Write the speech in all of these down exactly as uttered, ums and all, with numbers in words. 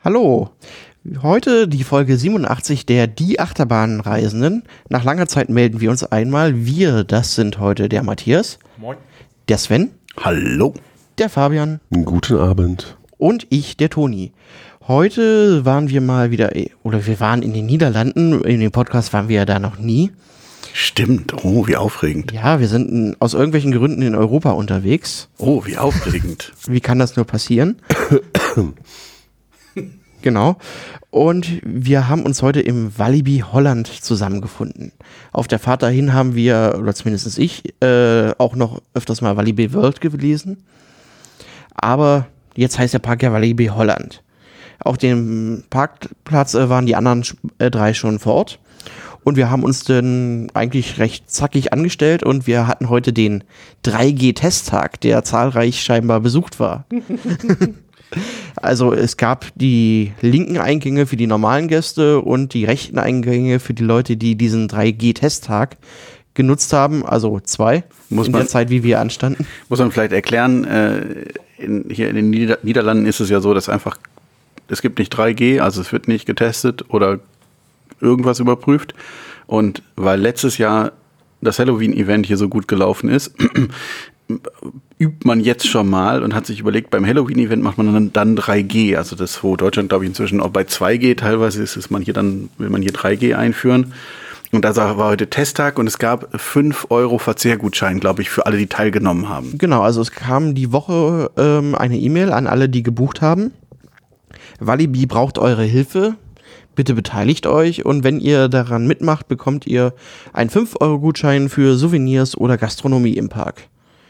Hallo, heute die Folge siebenundachtzig der Die Achterbahnreisenden. Nach langer Zeit melden wir uns einmal. Wir, das sind heute der Matthias. Moin. Der Sven. Hallo. Der Fabian. Guten Abend. Und ich, der Toni. Heute waren wir mal wieder, oder wir waren in den Niederlanden. In dem Podcast waren wir ja da noch nie. Stimmt. Oh, wie aufregend. Ja, wir sind in, aus irgendwelchen Gründen in Europa unterwegs. Oh, wie aufregend. Wie kann das nur passieren? Genau. Und wir haben uns heute im Walibi Holland zusammengefunden. Auf der Fahrt dahin haben wir, oder zumindest ich, äh, auch noch öfters mal Walibi World gelesen. Aber jetzt heißt der Park ja Walibi Holland. Auf dem Parkplatz äh, waren die anderen äh, drei schon vor Ort. Und wir haben uns dann eigentlich recht zackig angestellt und wir hatten heute den drei G-Testtag, der zahlreich scheinbar besucht war. Also es gab die linken Eingänge für die normalen Gäste und die rechten Eingänge für die Leute, die diesen drei G-Testtag genutzt haben, also zwei muss in man, der Zeit, wie wir anstanden. Muss man vielleicht erklären, äh, in, hier in den Nieder- Niederlanden ist es ja so, dass einfach, es gibt nicht drei G, also es wird nicht getestet oder irgendwas überprüft. Und weil letztes Jahr das Halloween-Event hier so gut gelaufen ist, übt man jetzt schon mal und hat sich überlegt, beim Halloween-Event macht man dann, dann drei G. Also das, wo Deutschland, glaube ich, inzwischen auch bei zwei G teilweise ist, ist man hier dann, will man hier drei G einführen. Und da war heute Testtag und es gab fünf Euro Verzehrgutschein, glaube ich, für alle, die teilgenommen haben. Genau, also es kam die Woche ähm, eine E-Mail an alle, die gebucht haben. Walibi braucht eure Hilfe. Bitte beteiligt euch und wenn ihr daran mitmacht, bekommt ihr einen fünf Euro Gutschein für Souvenirs oder Gastronomie im Park.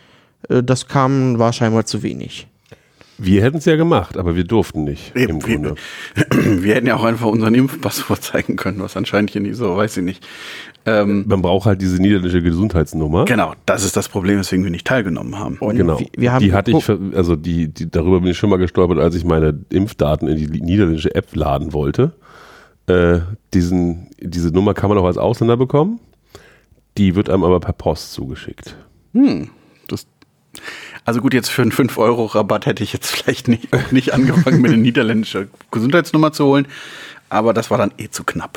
Das kam, war scheinbar zu wenig. Wir hätten es ja gemacht, aber wir durften nicht. Eben, im Grunde. Wir, wir hätten ja auch einfach unseren Impfpass vorzeigen können, was anscheinend hier nicht so, weiß ich nicht. Ähm, Man braucht halt diese niederländische Gesundheitsnummer. Genau, das ist das Problem, weswegen wir nicht teilgenommen haben. Und Genau. wir, wir haben die hatte ich, also die, die, darüber bin ich schon mal gestolpert, als ich meine Impfdaten in die niederländische App laden wollte. Äh, diesen, diese Nummer kann man auch als Ausländer bekommen. Die wird einem aber per Post zugeschickt. Hm, das Also gut, jetzt für einen fünf Euro Rabatt hätte ich jetzt vielleicht nicht, nicht angefangen, mir eine niederländische Gesundheitsnummer zu holen, aber das war dann eh zu knapp.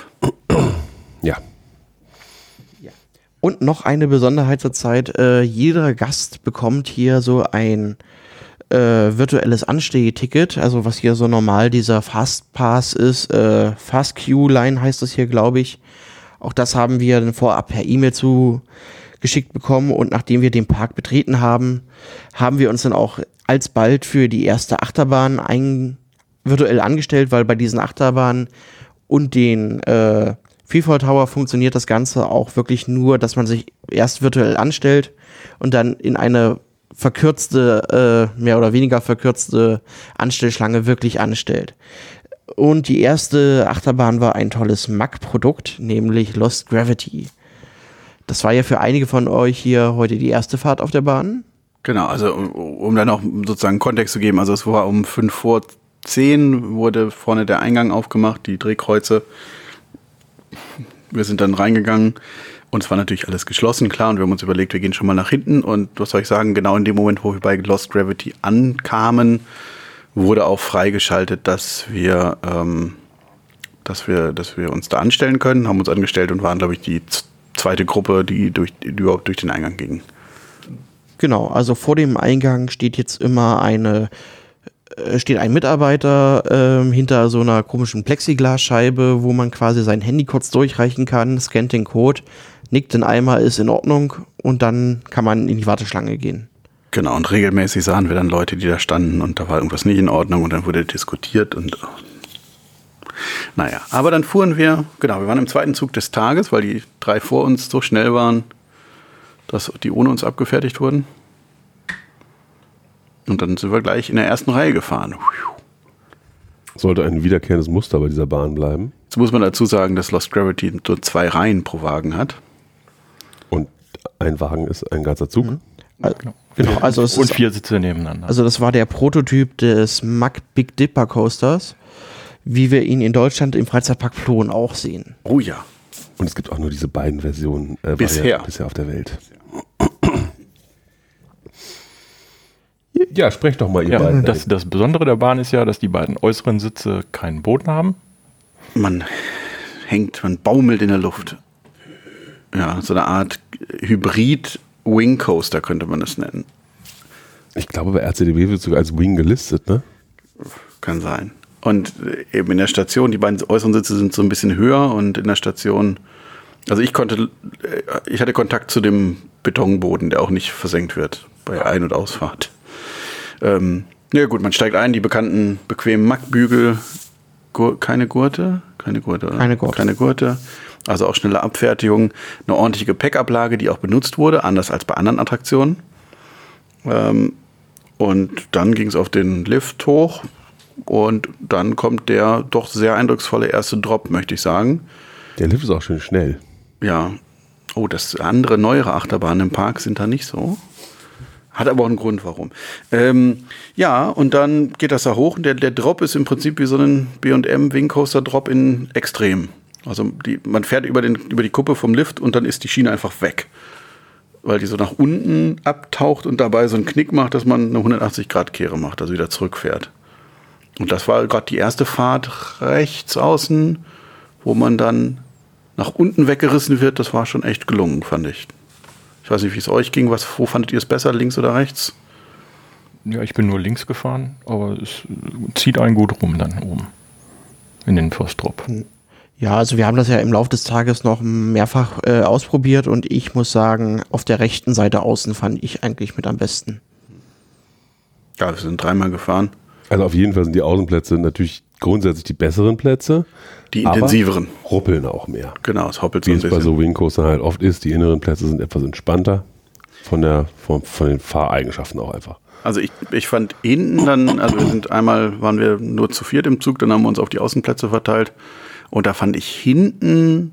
Ja. Ja. Und noch eine Besonderheit zur Zeit, äh, jeder Gast bekommt hier so ein äh, virtuelles Anstehticket, also was hier so normal dieser Fastpass ist, äh, Fast Q-Line heißt das hier, glaube ich. Auch das haben wir dann vorab per E-Mail zu geschickt bekommen und nachdem wir den Park betreten haben, haben wir uns dann auch alsbald für die erste Achterbahn ein, virtuell angestellt, weil bei diesen Achterbahnen und den äh, Freefall Tower funktioniert das Ganze auch wirklich nur, dass man sich erst virtuell anstellt und dann in eine verkürzte, äh, mehr oder weniger verkürzte Anstellschlange wirklich anstellt. Und die erste Achterbahn war ein tolles Mac-Produkt, nämlich Lost Gravity. Das war ja für einige von euch hier heute die erste Fahrt auf der Bahn. Genau, also um dann auch sozusagen Kontext zu geben, also es war um fünf vor zehn wurde vorne der Eingang aufgemacht, die Drehkreuze. Wir sind dann reingegangen und es war natürlich alles geschlossen, klar, und wir haben uns überlegt, wir gehen schon mal nach hinten und was soll ich sagen, genau in dem Moment, wo wir bei Lost Gravity ankamen, wurde auch freigeschaltet, dass wir, ähm, dass wir, dass wir uns da anstellen können, haben uns angestellt und waren, glaube ich, die zweite Gruppe, die, durch, die überhaupt durch den Eingang ging. Genau, also vor dem Eingang steht jetzt immer eine, äh, steht ein Mitarbeiter äh, hinter so einer komischen Plexiglasscheibe, wo man quasi sein Handy kurz durchreichen kann, scannt den Code, nickt den Eimer, ist in Ordnung und dann kann man in die Warteschlange gehen. Genau, und regelmäßig sahen wir dann Leute, die da standen und da war irgendwas nicht in Ordnung und dann wurde diskutiert und naja, aber dann fuhren wir, genau, wir waren im zweiten Zug des Tages, weil die drei vor uns so schnell waren, dass die ohne uns abgefertigt wurden. Und dann sind wir gleich in der ersten Reihe gefahren. Sollte ein wiederkehrendes Muster bei dieser Bahn bleiben. Jetzt muss man dazu sagen, dass Lost Gravity nur zwei Reihen pro Wagen hat. Und ein Wagen ist ein ganzer Zug. Mhm. Also, genau, also es und ist, vier Sitze nebeneinander. Also das war der Prototyp des Mack Big Dipper Coasters, wie wir ihn in Deutschland im Freizeitpark Flohen auch sehen. Oh ja. Und es gibt auch nur diese beiden Versionen äh, bisher. bisher auf der Welt. Ja, sprecht doch mal, ihr Ja, beiden. das, das Besondere der Bahn ist ja, dass die beiden äußeren Sitze keinen Boden haben. Man hängt, man baumelt in der Luft. Ja, so eine Art Hybrid-Wing-Coaster könnte man das nennen. Ich glaube, bei R C D B wird sogar als Wing gelistet, ne? Kann sein. Und eben in der Station, die beiden äußeren Sitze sind so ein bisschen höher und in der Station, also ich konnte, ich hatte Kontakt zu dem Betonboden, der auch nicht versenkt wird bei Ein- und Ausfahrt. Ähm, ja gut, man steigt ein, die bekannten bequemen Mackbügel, Gur- keine Gurte, keine Gurte, oder? Keine Gurte. keine Gurte, also auch schnelle Abfertigung, eine ordentliche Gepäckablage, die auch benutzt wurde, anders als bei anderen Attraktionen. Ähm, und dann ging es auf den Lift hoch und dann kommt der doch sehr eindrucksvolle erste Drop, möchte ich sagen. Der Lift ist auch schön schnell. Ja, oh, das andere, neuere Achterbahnen im Park sind da nicht so. Hat aber auch einen Grund, warum. Ähm, ja, und dann geht das da hoch und der, der Drop ist im Prinzip wie so ein B und M Wing Coaster Drop in Extrem. Also die, man fährt über, den, über die Kuppe vom Lift und dann ist die Schiene einfach weg. Weil die so nach unten abtaucht und dabei so einen Knick macht, dass man eine hundertachtzig Grad Kehre macht, also wieder zurückfährt. Und das war gerade die erste Fahrt rechts außen, wo man dann nach unten weggerissen wird. Das war schon echt gelungen, fand ich. Ich weiß nicht, wie es euch ging. Was, wo fandet ihr es besser, links oder rechts? Ja, ich bin nur links gefahren, aber es zieht einen gut rum dann oben in den First Drop. Ja, also wir haben das ja im Laufe des Tages noch mehrfach äh, ausprobiert und ich muss sagen, auf der rechten Seite außen fand ich eigentlich mit am besten. Ja, wir sind dreimal gefahren. Also auf jeden Fall sind die Außenplätze natürlich grundsätzlich die besseren Plätze. Die intensiveren. Aber ruppeln auch mehr. Genau, es hoppelt so Wie ein es bei bisschen. so Wingcoastern halt oft ist. Die inneren Plätze sind etwas entspannter von, der, von, von den Fahreigenschaften auch einfach. Also ich, ich fand hinten dann, also wir sind einmal, waren wir nur zu viert im Zug, dann haben wir uns auf die Außenplätze verteilt. Und da fand ich hinten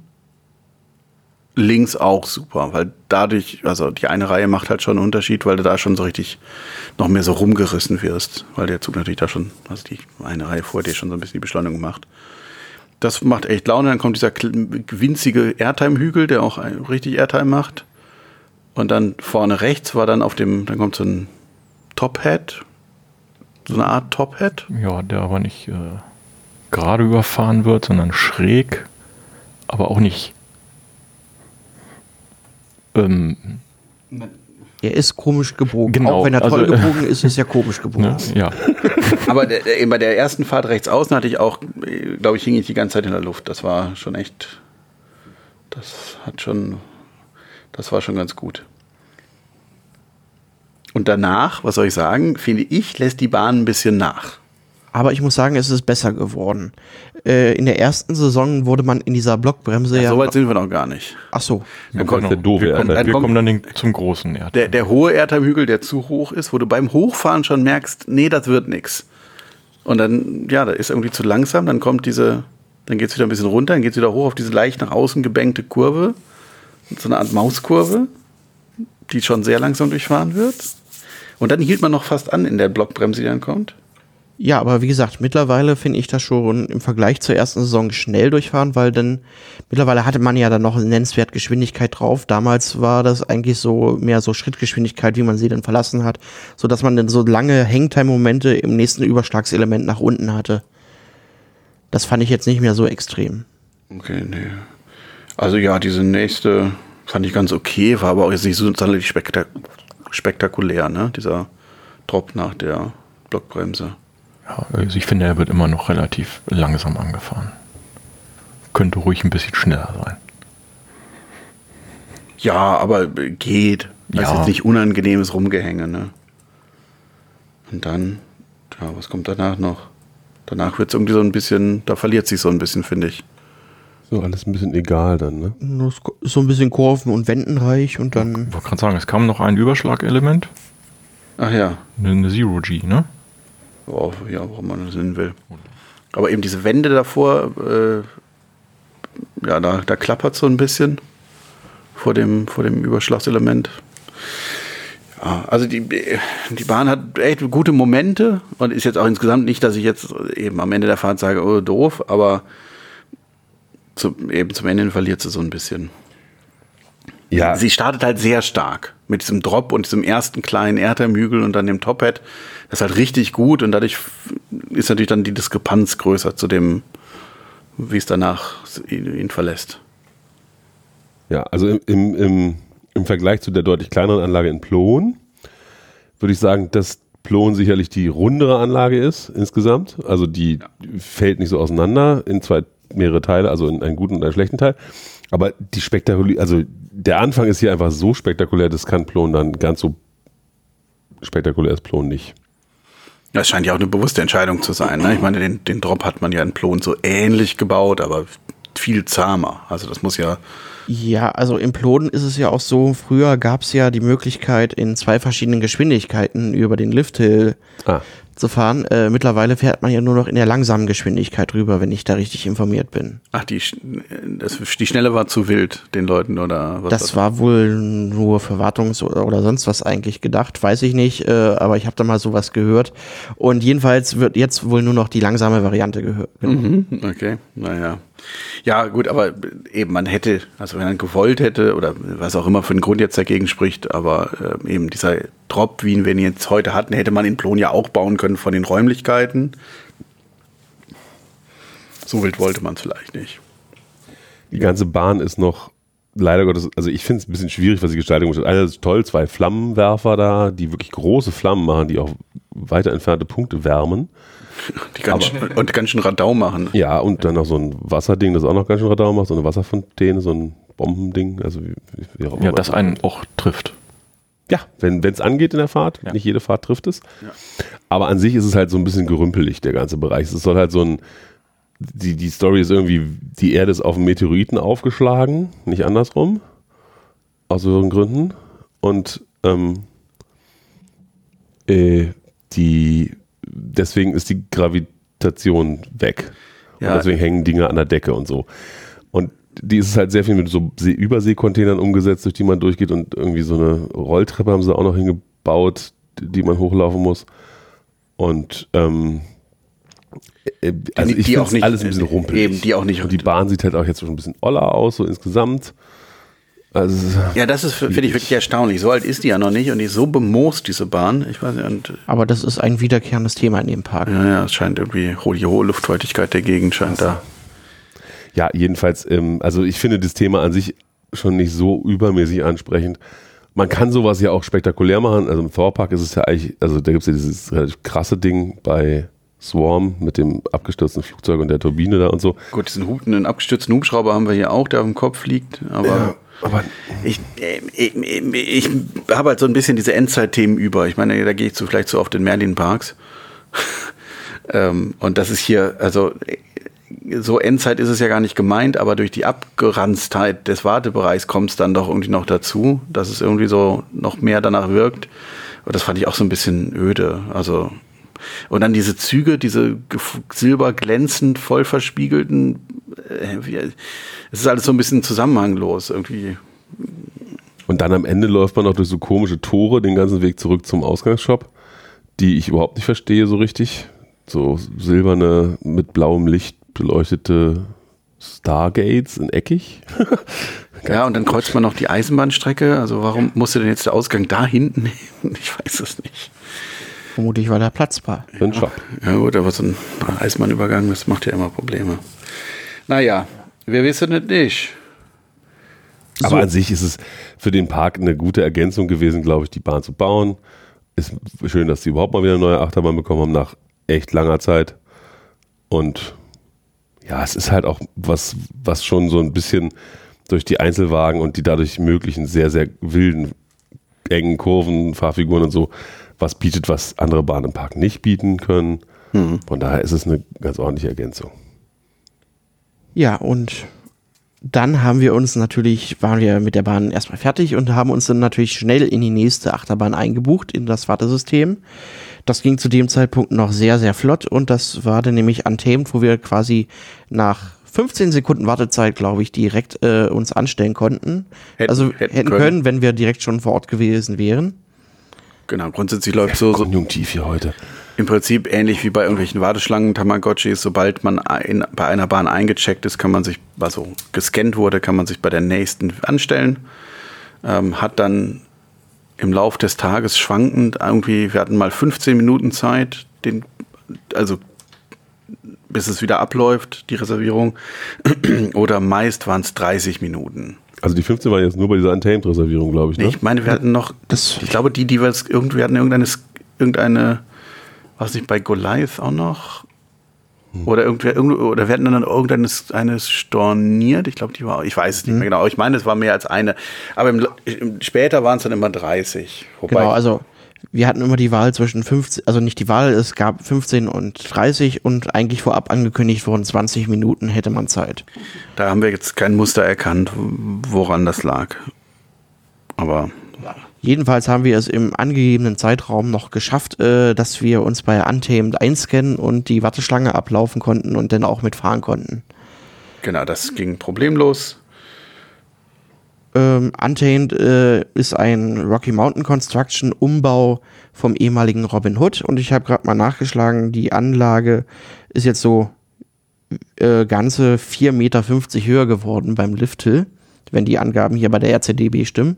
links auch super, weil dadurch, also die eine Reihe macht halt schon einen Unterschied, weil du da schon so richtig noch mehr so rumgerissen wirst, weil der Zug natürlich da schon, also die eine Reihe vor dir schon so ein bisschen die Beschleunigung macht. Das macht echt Laune, dann kommt dieser winzige Airtime-Hügel, der auch richtig Airtime macht. Und dann vorne rechts war dann auf dem, dann kommt so ein Top-Hat, so eine Art Top-Hat. Ja, der aber nicht äh, gerade überfahren wird, sondern schräg, aber auch nicht. Ähm, Er ist komisch gebogen. Genau, Auch wenn er toll also, gebogen ist, ist er komisch gebogen. ne? Ja, Aber der, der, bei der ersten Fahrt rechts außen hatte ich auch, glaube ich, hing ich die ganze Zeit in der Luft. Das war schon echt, das hat schon, das war schon ganz gut. Und danach, was soll ich sagen, finde ich, lässt die Bahn ein bisschen nach. Aber ich muss sagen, es ist besser geworden. Äh, in der ersten Saison wurde man in dieser Blockbremse Ja, ja... so weit sind wir noch gar nicht. Ach so. Dann kommt, der doofe wir kommen, Airtime. wir kommt- kommen dann den, zum großen Erd. der, der hohe Airtime-Hügel, der zu hoch ist, wo du beim Hochfahren schon merkst, nee, das wird nix. Und dann, ja, da ist irgendwie zu langsam, dann kommt diese, dann geht es wieder ein bisschen runter, dann geht es wieder hoch auf diese leicht nach außen gebänkte Kurve, so eine Art Mauskurve, die schon sehr langsam durchfahren wird. Und dann hielt man noch fast an in der Blockbremse, die dann kommt. Ja, aber wie gesagt, mittlerweile finde ich das schon im Vergleich zur ersten Saison schnell durchfahren, weil dann mittlerweile hatte man ja dann noch nennenswert Geschwindigkeit drauf. Damals war das eigentlich so mehr so Schrittgeschwindigkeit, wie man sie dann verlassen hat, so dass man dann so lange Hangtime-Momente im nächsten Überschlagselement nach unten hatte. Das fand ich jetzt nicht mehr so extrem. Okay, nee. Also ja, diese nächste fand ich ganz okay, war aber auch jetzt nicht so sonderlich spektak- spektakulär, ne? Dieser Drop nach der Blockbremse. Ja, also ich finde, er wird immer noch relativ langsam angefahren. Könnte ruhig ein bisschen schneller sein. Ja, aber geht. Das Ja. ist jetzt nicht unangenehmes Rumgehänge, ne? Und dann, ja, was kommt danach noch? Danach wird es irgendwie so ein bisschen, da verliert sich so ein bisschen, finde ich. So, alles ein bisschen egal dann, ne? Nur so ein bisschen Kurven- und Wendenreich und dann... Ich wollte gerade sagen, es kam noch ein Überschlagelement, Ach ja, eine, eine Zero G, ne? worauf, ja, warum man das nennen will. Aber eben diese Wände davor, äh, ja, da, da klappert so ein bisschen vor dem, vor dem Überschlagselement. Ja, also die, die Bahn hat echt gute Momente und ist jetzt auch insgesamt nicht, dass ich jetzt eben am Ende der Fahrt sage, oh, doof, aber zum, eben zum Ende verliert sie so ein bisschen. Ja. Sie startet halt sehr stark mit diesem Drop und diesem ersten kleinen Erdhügel und dann dem Top-Hat. Das ist halt richtig gut und dadurch ist natürlich dann die Diskrepanz größer zu dem, wie es danach ihn, ihn verlässt. Ja, also im, im, im, im Vergleich zu der deutlich kleineren Anlage in Plon würde ich sagen, dass Plon sicherlich die rundere Anlage ist insgesamt. Also die ja. fällt nicht so auseinander in zwei mehrere Teile, also in einen guten und einen schlechten Teil. Aber die spektakulär, also der Anfang ist hier einfach so spektakulär, das kann Plon dann ganz so spektakulär ist Plon nicht. Das scheint ja auch eine bewusste Entscheidung zu sein. Ne? Ich meine, den, den Drop hat man ja in Plon so ähnlich gebaut, aber viel zahmer. Also das muss ja... Ja, also im Plon ist es ja auch so, früher gab es ja die Möglichkeit, in zwei verschiedenen Geschwindigkeiten über den Lifthill ah. zu fahren. Äh, mittlerweile fährt man ja nur noch in der langsamen Geschwindigkeit rüber, wenn ich da richtig informiert bin. Ach, die, das, die Schnelle war zu wild, den Leuten, oder was? Das war wohl nur für Wartungs- oder sonst was eigentlich gedacht, weiß ich nicht, äh, aber ich habe da mal sowas gehört. Und jedenfalls wird jetzt wohl nur noch die langsame Variante gehört. Genau. Mhm, okay, naja. Ja, gut, aber eben, man hätte, also wenn man gewollt hätte, oder was auch immer für einen Grund jetzt dagegen spricht, aber äh, eben dieser Drop, wie wir ihn jetzt heute hatten, hätte man in Plon ja auch bauen können von den Räumlichkeiten. So wild wollte man es vielleicht nicht. Die ganze Bahn ist noch, leider Gottes, also ich finde es ein bisschen schwierig, was die Gestaltung ist. Einer ist toll, zwei Flammenwerfer da, die wirklich große Flammen machen, die auch weiter entfernte Punkte wärmen. Die ganz schön, und ganz schön Radau machen. Ja, und dann noch so ein Wasserding, das auch noch ganz schön Radau macht, so eine Wasserfontäne, so ein Bombending. Also wie, wie auch ja, das einen auch trifft. Ja, wenn es angeht in der Fahrt, ja. Nicht jede Fahrt trifft es. Ja. Aber an sich ist es halt so ein bisschen gerümpelig, der ganze Bereich. Es soll halt so ein, die, die Story ist irgendwie, die Erde ist auf einen Meteoriten aufgeschlagen, nicht andersrum, aus höheren Gründen. Und ähm, äh, die deswegen ist die Gravitation weg. Ja. Und deswegen hängen Dinge an der Decke und so. Und die ist halt sehr viel mit so See- Überseekontainern umgesetzt, durch die man durchgeht, und irgendwie so eine Rolltreppe haben sie auch noch hingebaut, die man hochlaufen muss. Und ähm, also die, ich die finde es alles ein bisschen rumpelig. Eben, die auch nicht. Und die Bahn sieht halt auch jetzt schon ein bisschen oller aus, so insgesamt. Also, ja, das ist, finde ich, wirklich erstaunlich. So alt ist die ja noch nicht und die ist so bemoost, diese Bahn. Ich weiß nicht. Und aber das ist ein wiederkehrendes Thema in dem Park. Ja, ja, es scheint irgendwie, die hohe Luftfeuchtigkeit der Gegend scheint also. da. Ja, jedenfalls, ähm, also ich finde das Thema an sich schon nicht so übermäßig ansprechend. Man kann sowas ja auch spektakulär machen. Also im Thor-Park ist es ja eigentlich, also da gibt es ja dieses relativ krasse Ding bei Swarm mit dem abgestürzten Flugzeug und der Turbine da und so. Gut, diesen hutenden, abgestürzten Hubschrauber haben wir hier auch, der auf dem Kopf liegt, aber... Ja. Aber ich, ich, ich, ich habe halt so ein bisschen diese Endzeit-Themen über. Ich meine, da gehe ich zu, vielleicht zu oft in Merlin-Parks. ähm, und das ist hier, also so Endzeit ist es ja gar nicht gemeint, aber durch die Abgeranztheit des Wartebereichs kommt es dann doch irgendwie noch dazu, dass es irgendwie so noch mehr danach wirkt. Und das fand ich auch so ein bisschen öde. Also, und dann diese Züge, diese silberglänzend, voll verspiegelten, äh, es ist alles so ein bisschen zusammenhanglos irgendwie. Und dann am Ende läuft man noch durch so komische Tore den ganzen Weg zurück zum Ausgangsshop, die ich überhaupt nicht verstehe so richtig. So silberne, mit blauem Licht beleuchtete Stargates in eckig. Ja, und dann kreuzt man noch die Eisenbahnstrecke. Also warum musste denn jetzt der Ausgang da hinten nehmen? Ich weiß es nicht. Vermutlich, weil da Platz war. Für einen Shop. Ja gut, aber so ein Eisenbahnübergang, das macht ja immer Probleme. Naja, wir wissen es nicht. Aber so. An sich ist es für den Park eine gute Ergänzung gewesen, glaube ich, die Bahn zu bauen. Ist schön, dass sie überhaupt mal wieder eine neue Achterbahn bekommen haben nach echt langer Zeit. Und ja, es ist halt auch was, was schon so ein bisschen durch die Einzelwagen und die dadurch möglichen sehr, sehr wilden, engen Kurven, Fahrfiguren und so, was bietet, was andere Bahnen im Park nicht bieten können. Mhm. Von daher ist es eine ganz ordentliche Ergänzung. Ja, und dann haben wir uns natürlich, waren wir mit der Bahn erstmal fertig und haben uns dann natürlich schnell in die nächste Achterbahn eingebucht, in das Wartesystem. Das ging zu dem Zeitpunkt noch sehr, sehr flott und das war dann nämlich Untamed, wo wir quasi nach fünfzehn Sekunden Wartezeit, glaube ich, direkt äh, uns anstellen konnten. Hätten, also hätten, hätten können. können, wenn wir direkt schon vor Ort gewesen wären. Genau, grundsätzlich läuft so, so Konjunktiv hier heute. Im Prinzip ähnlich wie bei irgendwelchen Warteschlangen, Tamagotchis, sobald man in, bei einer Bahn eingecheckt ist, kann man sich, also gescannt wurde, kann man sich bei der nächsten anstellen. ähm, hat dann im Lauf des Tages schwankend irgendwie, wir hatten mal fünfzehn Minuten Zeit, den, also bis es wieder abläuft, die Reservierung, oder meist waren es dreißig Minuten. Also die fünfzehn waren jetzt nur bei dieser Untamed-Reservierung, glaube ich, ne? Ich meine, wir hatten noch, Das- ich glaube, die, die wir jetzt irgendwie hatten, irgendeine, irgendeine, was nicht, bei Goliath auch noch? Oder irgendwer, irgend- oder wir hatten dann irgendeines eines storniert. Ich glaube, die war, ich weiß es nicht mehr genau. Ich meine, es war mehr als eine. Aber im, im, später waren es dann immer dreißig. Wobei, Genau, also wir hatten immer die Wahl zwischen fünfzehn, also nicht die Wahl, es gab fünfzehn und dreißig und eigentlich vorab angekündigt wurden zwanzig Minuten hätte man Zeit. da haben wir jetzt kein Muster erkannt, woran das lag. Aber Jedenfalls haben wir es im angegebenen Zeitraum noch geschafft, äh, dass wir uns bei Untamed einscannen und die Warteschlange ablaufen konnten und dann auch mitfahren konnten. genau, das ging problemlos. Ähm, Untamed äh, ist ein Rocky Mountain Construction Umbau vom ehemaligen Robin Hood und ich habe gerade mal nachgeschlagen, die Anlage ist jetzt so äh, ganze vier Meter fünfzig höher geworden beim Lifthill, wenn die Angaben hier bei der R C D B stimmen.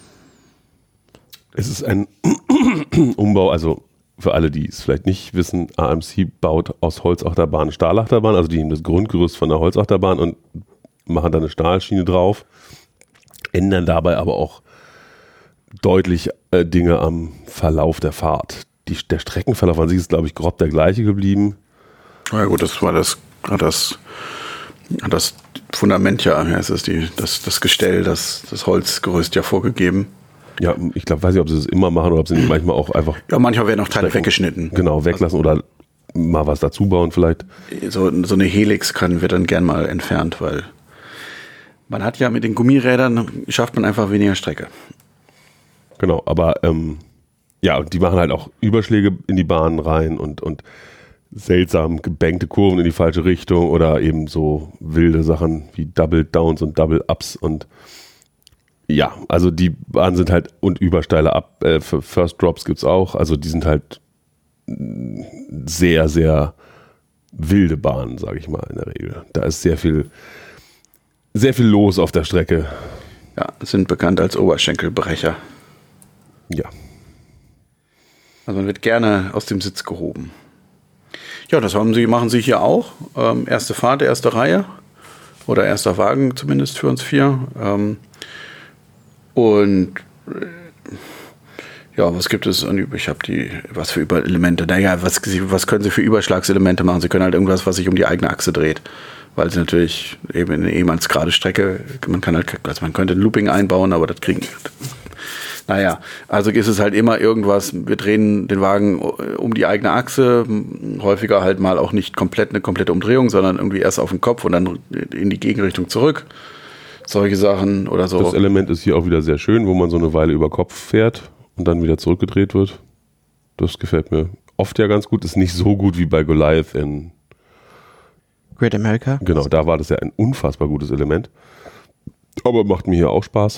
Es ist ein Umbau, also für alle, die es vielleicht nicht wissen, A M C baut aus Holzachterbahn Stahlachterbahn, also die nehmen das Grundgerüst von der Holzachterbahn und machen da eine Stahlschiene drauf, ändern dabei aber auch deutlich äh, Dinge am Verlauf der Fahrt. Die, der Streckenverlauf an sich ist, glaube ich, grob der gleiche geblieben. Ja gut, das war das, hat das, hat das Fundament ja, ja es ist die, das, das Gestell, das, das Holzgerüst ja vorgegeben. Ja, ich glaube, weiß nicht, ob sie das immer machen oder ob sie nicht manchmal auch einfach Ja, manchmal werden auch Teile Strecken- weggeschnitten. genau weglassen oder mal was dazu bauen vielleicht. So, so eine Helix kann, wird dann gern mal entfernt, weil man hat ja mit den Gummirädern, schafft man einfach weniger Strecke. Genau, aber ähm, ja, und die machen halt auch Überschläge in die Bahnen rein und, und seltsam gebankte Kurven in die falsche Richtung oder eben so wilde Sachen wie Double Downs und Double Ups und ja, also die Bahnen sind halt und übersteile Up, äh, für First Drops gibt's auch, also die sind halt sehr, sehr wilde Bahnen, sage ich mal in der Regel. Da ist sehr viel, sehr viel los auf der Strecke. Ja, sind bekannt als Oberschenkelbrecher. Ja. Also man wird gerne aus dem Sitz gehoben. Ja, das haben sie, machen sie hier auch. Ähm, erste Fahrt, erste Reihe. Oder erster Wagen zumindest für uns vier. Ähm, und äh, ja, was gibt es an, ich habe die, was für Elemente? Naja, was, was können sie für Überschlagselemente machen? Sie können halt irgendwas, was sich um die eigene Achse dreht. Weil sie natürlich eben in eine ehemals gerade Strecke, man kann halt, also man könnte ein Looping einbauen, aber das kriegen, naja, also ist es halt immer irgendwas, wir drehen den Wagen um die eigene Achse, häufiger halt mal auch nicht komplett eine komplette Umdrehung, sondern irgendwie erst auf den Kopf und dann in die Gegenrichtung zurück. Solche Sachen oder so. Das Element ist hier auch wieder sehr schön, wo man so eine Weile über Kopf fährt und dann wieder zurückgedreht wird. Das gefällt mir oft ja ganz gut. Ist nicht so gut wie bei Goliath in Great America. Genau, da war das ja ein unfassbar gutes Element. Aber macht mir hier auch Spaß.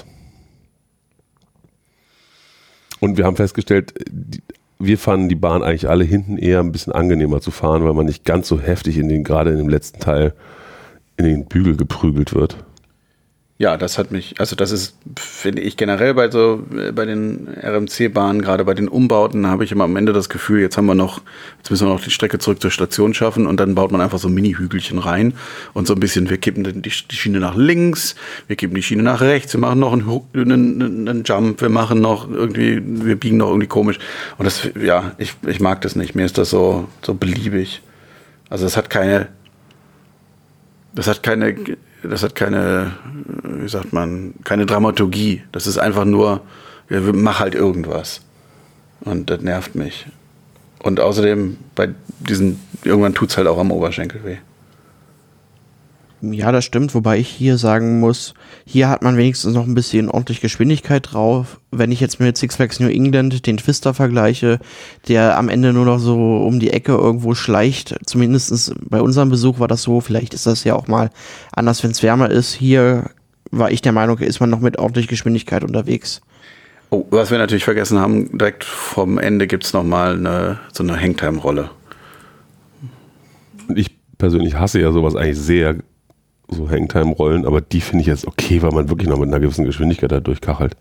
Und wir haben festgestellt, die, wir fanden die Bahn eigentlich alle hinten eher ein bisschen angenehmer zu fahren, weil man nicht ganz so heftig in den, gerade in dem letzten Teil, in den Bügel geprügelt wird. Ja, das hat mich, also das ist, finde ich generell bei so, bei den R M C-Bahnen, gerade bei den Umbauten, habe ich immer am Ende das Gefühl, jetzt haben wir noch, jetzt müssen wir noch die Strecke zurück zur Station schaffen und dann baut man einfach so Mini-Hügelchen rein und so ein bisschen, wir kippen die, die Schiene nach links, wir kippen die Schiene nach rechts, wir machen noch einen, einen, einen Jump, wir machen noch irgendwie, wir biegen noch irgendwie komisch und das, ja, ich, ich mag das nicht, mir ist das so, so beliebig. Also es hat keine, das hat keine, das hat keine, wie sagt man, keine Dramaturgie. Das ist einfach nur, ja, mach halt irgendwas. Und das nervt mich. Und außerdem, bei diesen, irgendwann tut es halt auch am Oberschenkel weh. Ja, das stimmt, wobei ich hier sagen muss, hier hat man wenigstens noch ein bisschen ordentlich Geschwindigkeit drauf. Wenn ich jetzt mit Six Flags New England den Twister vergleiche, der am Ende nur noch so um die Ecke irgendwo schleicht, zumindest bei unserem Besuch war das so, vielleicht ist das ja auch mal anders, wenn es wärmer ist. Hier war ich der Meinung, ist man noch mit ordentlich Geschwindigkeit unterwegs. Oh, was wir natürlich vergessen haben, direkt vom Ende gibt es nochmal eine, so eine Hangtime-Rolle. Und ich persönlich hasse ja sowas eigentlich sehr. so Hangtime-Rollen, aber die finde ich jetzt okay, weil man wirklich noch mit einer gewissen Geschwindigkeit da durchkachelt.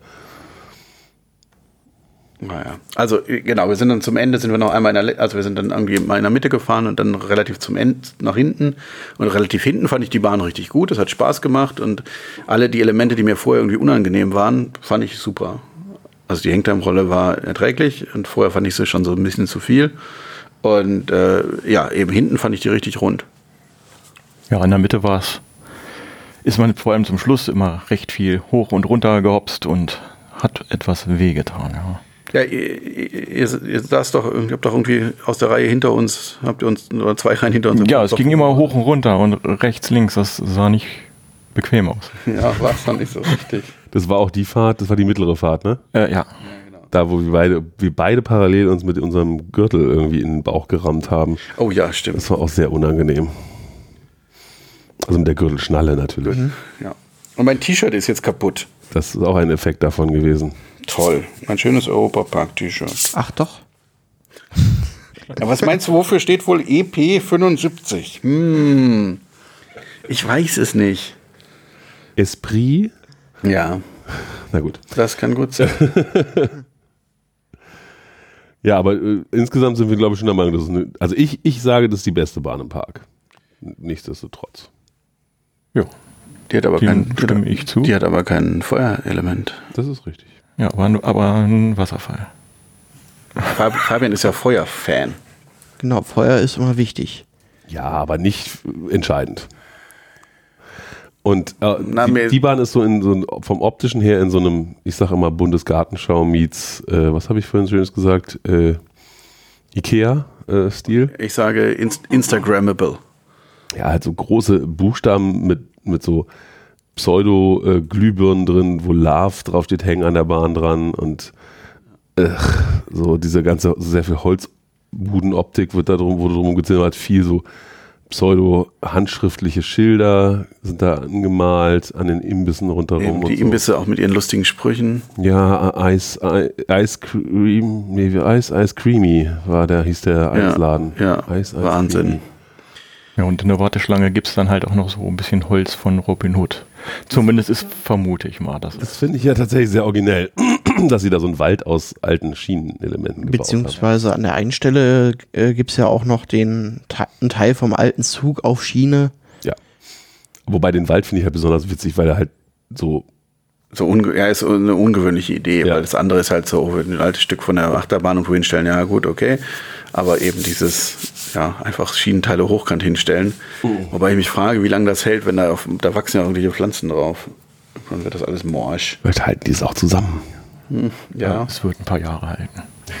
Naja, also genau, wir sind dann zum Ende, sind wir noch einmal in der, also wir sind dann irgendwie mal in der Mitte gefahren und dann relativ zum Ende nach hinten und relativ hinten fand ich die Bahn richtig gut, es hat Spaß gemacht und alle die Elemente, die mir vorher irgendwie unangenehm waren, fand ich super. Also die Hangtime-Rolle war erträglich und vorher fand ich sie schon so ein bisschen zu viel und äh, ja, eben hinten fand ich die richtig rund. Ja, in der Mitte war es, ist man vor allem zum Schluss immer recht viel hoch und runter gehopst und hat etwas wehgetan, ja. Ja, ihr, ihr, ihr saß doch, ihr habt doch irgendwie aus der Reihe hinter uns, habt ihr uns, oder zwei Reihen hinter uns. Ja, es ging immer hoch und runter und rechts, links, das sah nicht bequem aus. Ja, war es dann nicht so richtig. Das war auch die Fahrt, das war die mittlere Fahrt, ne? Äh, ja. Da, wo wir beide, wir beide parallel uns mit unserem Gürtel irgendwie in den Bauch gerammt haben. Oh ja, stimmt. Das war auch sehr unangenehm. Also mit der Gürtelschnalle natürlich. Mhm. Ja. Und mein T-Shirt ist jetzt kaputt. Das ist auch ein Effekt davon gewesen. Toll. Mein schönes Europapark-T-Shirt. Ach doch. Ja, was meinst du, wofür steht wohl E P fünfundsiebzig? Hm. Ich weiß es nicht. Esprit? Ja. Na gut. Das kann gut sein. Ja, aber äh, insgesamt sind wir, glaube ich, schon der Meinung, dass es eine, also ich, ich sage, das ist die beste Bahn im Park. Nichtsdestotrotz. Ja. Die hat aber Dem kein, stimme ich zu. Die hat aber kein Feuerelement. Das ist richtig. Ja, war nur- aber ein Wasserfall. Fab- Fabian ist ja Feuerfan. Genau, Feuer ist immer wichtig. Ja, aber nicht entscheidend. Und äh, Na, die, mir- die Bahn ist so, in, so vom optischen her in so einem, ich sag immer Bundesgartenschau meets, äh, was habe ich vorhin schönes gesagt, äh, Ikea-Stil. Ich sage Inst- Instagrammable. Ja, halt so große Buchstaben mit, mit so Pseudo-Glühbirnen drin, wo Love draufsteht, hängen an der Bahn dran und äh, so diese ganze, sehr viel Holzbudenoptik wird da drum, wurde drum gezimmert, viel so pseudo-handschriftliche Schilder sind da angemalt, an den Imbissen rundherum. Eben die und so. Imbisse auch mit ihren lustigen Sprüchen. Ja, Ice, Ice Cream, nee, wie Ice, Ice Creamy war der, hieß der Eisladen. ja, Ice, Ice Wahnsinn. Creamy. Ja, und in der Warteschlange gibt es dann halt auch noch so ein bisschen Holz von Robin Hood. Zumindest ist, vermute ich mal, das Das ist. finde ich ja tatsächlich sehr originell, dass sie da so einen Wald aus alten Schienenelementen gebaut Beziehungsweise an der einen Stelle äh, gibt es ja auch noch den Te- einen Teil vom alten Zug auf Schiene. haben. Ja. Wobei den Wald finde ich halt besonders witzig, weil er halt so, So unge- ja, ist eine ungewöhnliche Idee, Ja. weil das andere ist halt so ein altes Stück von der Achterbahn und hinstellen, ja gut, okay. Aber eben dieses, ja, einfach Schienenteile hochkant hinstellen. Wobei ich mich frage, wie lange das hält, wenn da auf, da wachsen ja irgendwelche Pflanzen drauf. Dann wird das alles morsch. vielleicht halten die es auch zusammen. Ja, Es wird ein paar Jahre halten.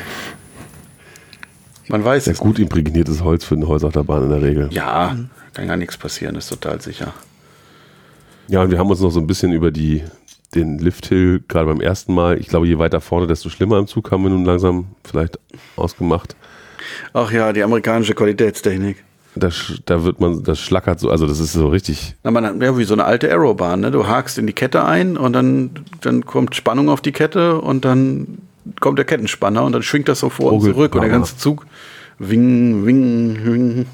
man weiß Sehr es. gut imprägniertes Holz für eine Holzachterbahn in der Regel. Ja, kann ja nichts passieren, ist total sicher. Ja, und wir haben uns noch so ein bisschen über die, den Lifthill, gerade beim ersten Mal, ich glaube, je weiter vorne, desto schlimmer im Zug, haben wir nun langsam vielleicht ausgemacht. Ach ja, die amerikanische Qualitätstechnik. Da, sch- da wird man, das schlackert so, also das ist so richtig, Na, man hat ja wie so eine alte Aerobahn, ne? Du hakst in die Kette ein und dann, dann kommt Spannung auf die Kette und dann kommt der Kettenspanner und dann schwingt das so vor und zurück und der Vogelhammer. ganze Zug wing, wing, wing.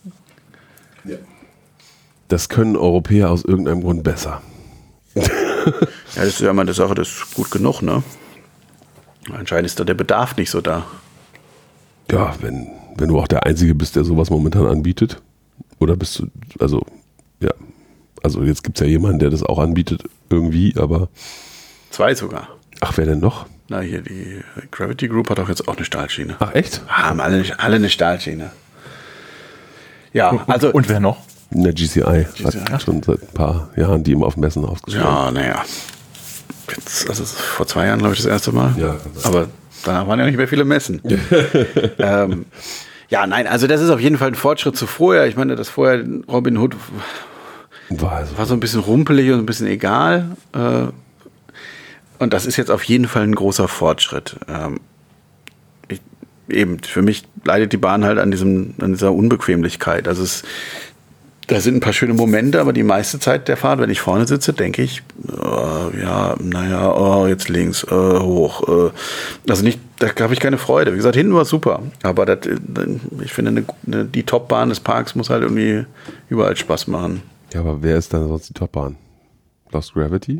das können Europäer aus irgendeinem Grund besser. Ja, das ist ja immer eine Sache, das ist gut genug, ne? Anscheinend ist da der Bedarf nicht so da. Ja, wenn, wenn du auch der Einzige bist, der sowas momentan anbietet. Oder bist du, also, ja. Also jetzt gibt es ja jemanden, der das auch anbietet, irgendwie, aber. Zwei sogar. Ach, wer denn noch? Na, hier, die Gravity Group hat auch jetzt auch eine Stahlschiene. Ach, echt? Haben alle, alle eine Stahlschiene. Ja, also. Und wer noch? Na, G C I. G C I. Hat schon seit ein paar Jahren die immer auf Messen ausgestellt. Ja, naja. Jetzt, also vor zwei Jahren, glaube ich, das erste Mal. Ja, kann sein. Aber danach waren ja nicht mehr viele Messen. ähm, ja, nein, also das ist auf jeden Fall ein Fortschritt zu vorher. Ich meine, das vorher Robin Hood War also, war so ein bisschen rumpelig und ein bisschen egal. Äh, und das ist jetzt auf jeden Fall ein großer Fortschritt. Ähm, ich, eben, für mich leidet die Bahn halt an diesem, an dieser Unbequemlichkeit. Also es Da sind ein paar schöne Momente, aber die meiste Zeit der Fahrt, wenn ich vorne sitze, denke ich, oh, ja, naja, oh, jetzt links, äh, hoch. Äh. Also nicht, da habe ich keine Freude. Wie gesagt, hinten war es super, aber das, ich finde, eine, eine, die Top-Bahn des Parks muss halt irgendwie überall Spaß machen. Ja, aber wer ist dann sonst die Topbahn? Lost Gravity?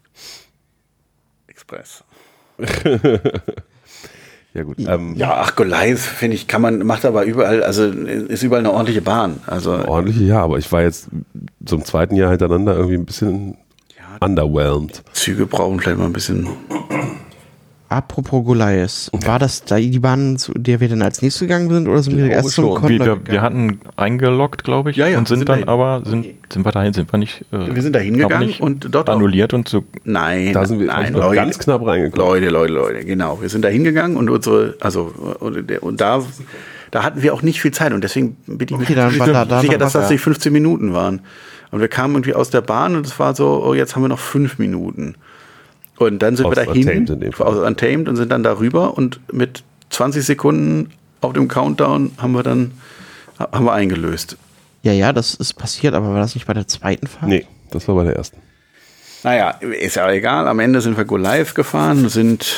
Express. Ja gut. Ähm, Ja, ach, Goliath, finde ich, kann man, macht aber überall, also ist überall eine ordentliche Bahn. Also Ordentliche, ja, aber ich war jetzt zum zweiten Jahr hintereinander irgendwie ein bisschen ja, underwhelmed. Züge brauchen vielleicht mal ein bisschen. Apropos Goliath, war das da die Bahn, zu der wir dann als nächstes gegangen sind, oder sind wir glaube erst zum schon. Condor Wir, wir, gegangen? wir hatten eingeloggt, glaube ich, Ja, ja, und sind, sind dann dahin. aber, sind, sind wir dahin, sind wir nicht, äh, Wir sind da aber hingegangen nicht und dort auch. annulliert und so. Nein, Da sind wir nein, noch Leute, ganz knapp reingekommen. Leute, Leute, Leute, genau. Wir sind da hingegangen und unsere, also, und, der- und da, da hatten wir auch nicht viel Zeit und deswegen bin ich Okay, mir dann war da- da sicher, noch dass was, das ja. nicht fünfzehn Minuten waren. Und wir kamen irgendwie aus der Bahn und es war so, oh, jetzt haben wir noch fünf Minuten. Und dann sind Aus wir da Untamed in dem hin, Fall. aus Untamed und sind dann darüber und mit zwanzig Sekunden auf dem Countdown haben wir dann, haben wir eingelöst. Ja, ja, das ist passiert, aber war das nicht bei der zweiten Fahrt? Nee, das war bei der ersten. Naja, ist ja egal. Am Ende sind wir Goliath gefahren, sind,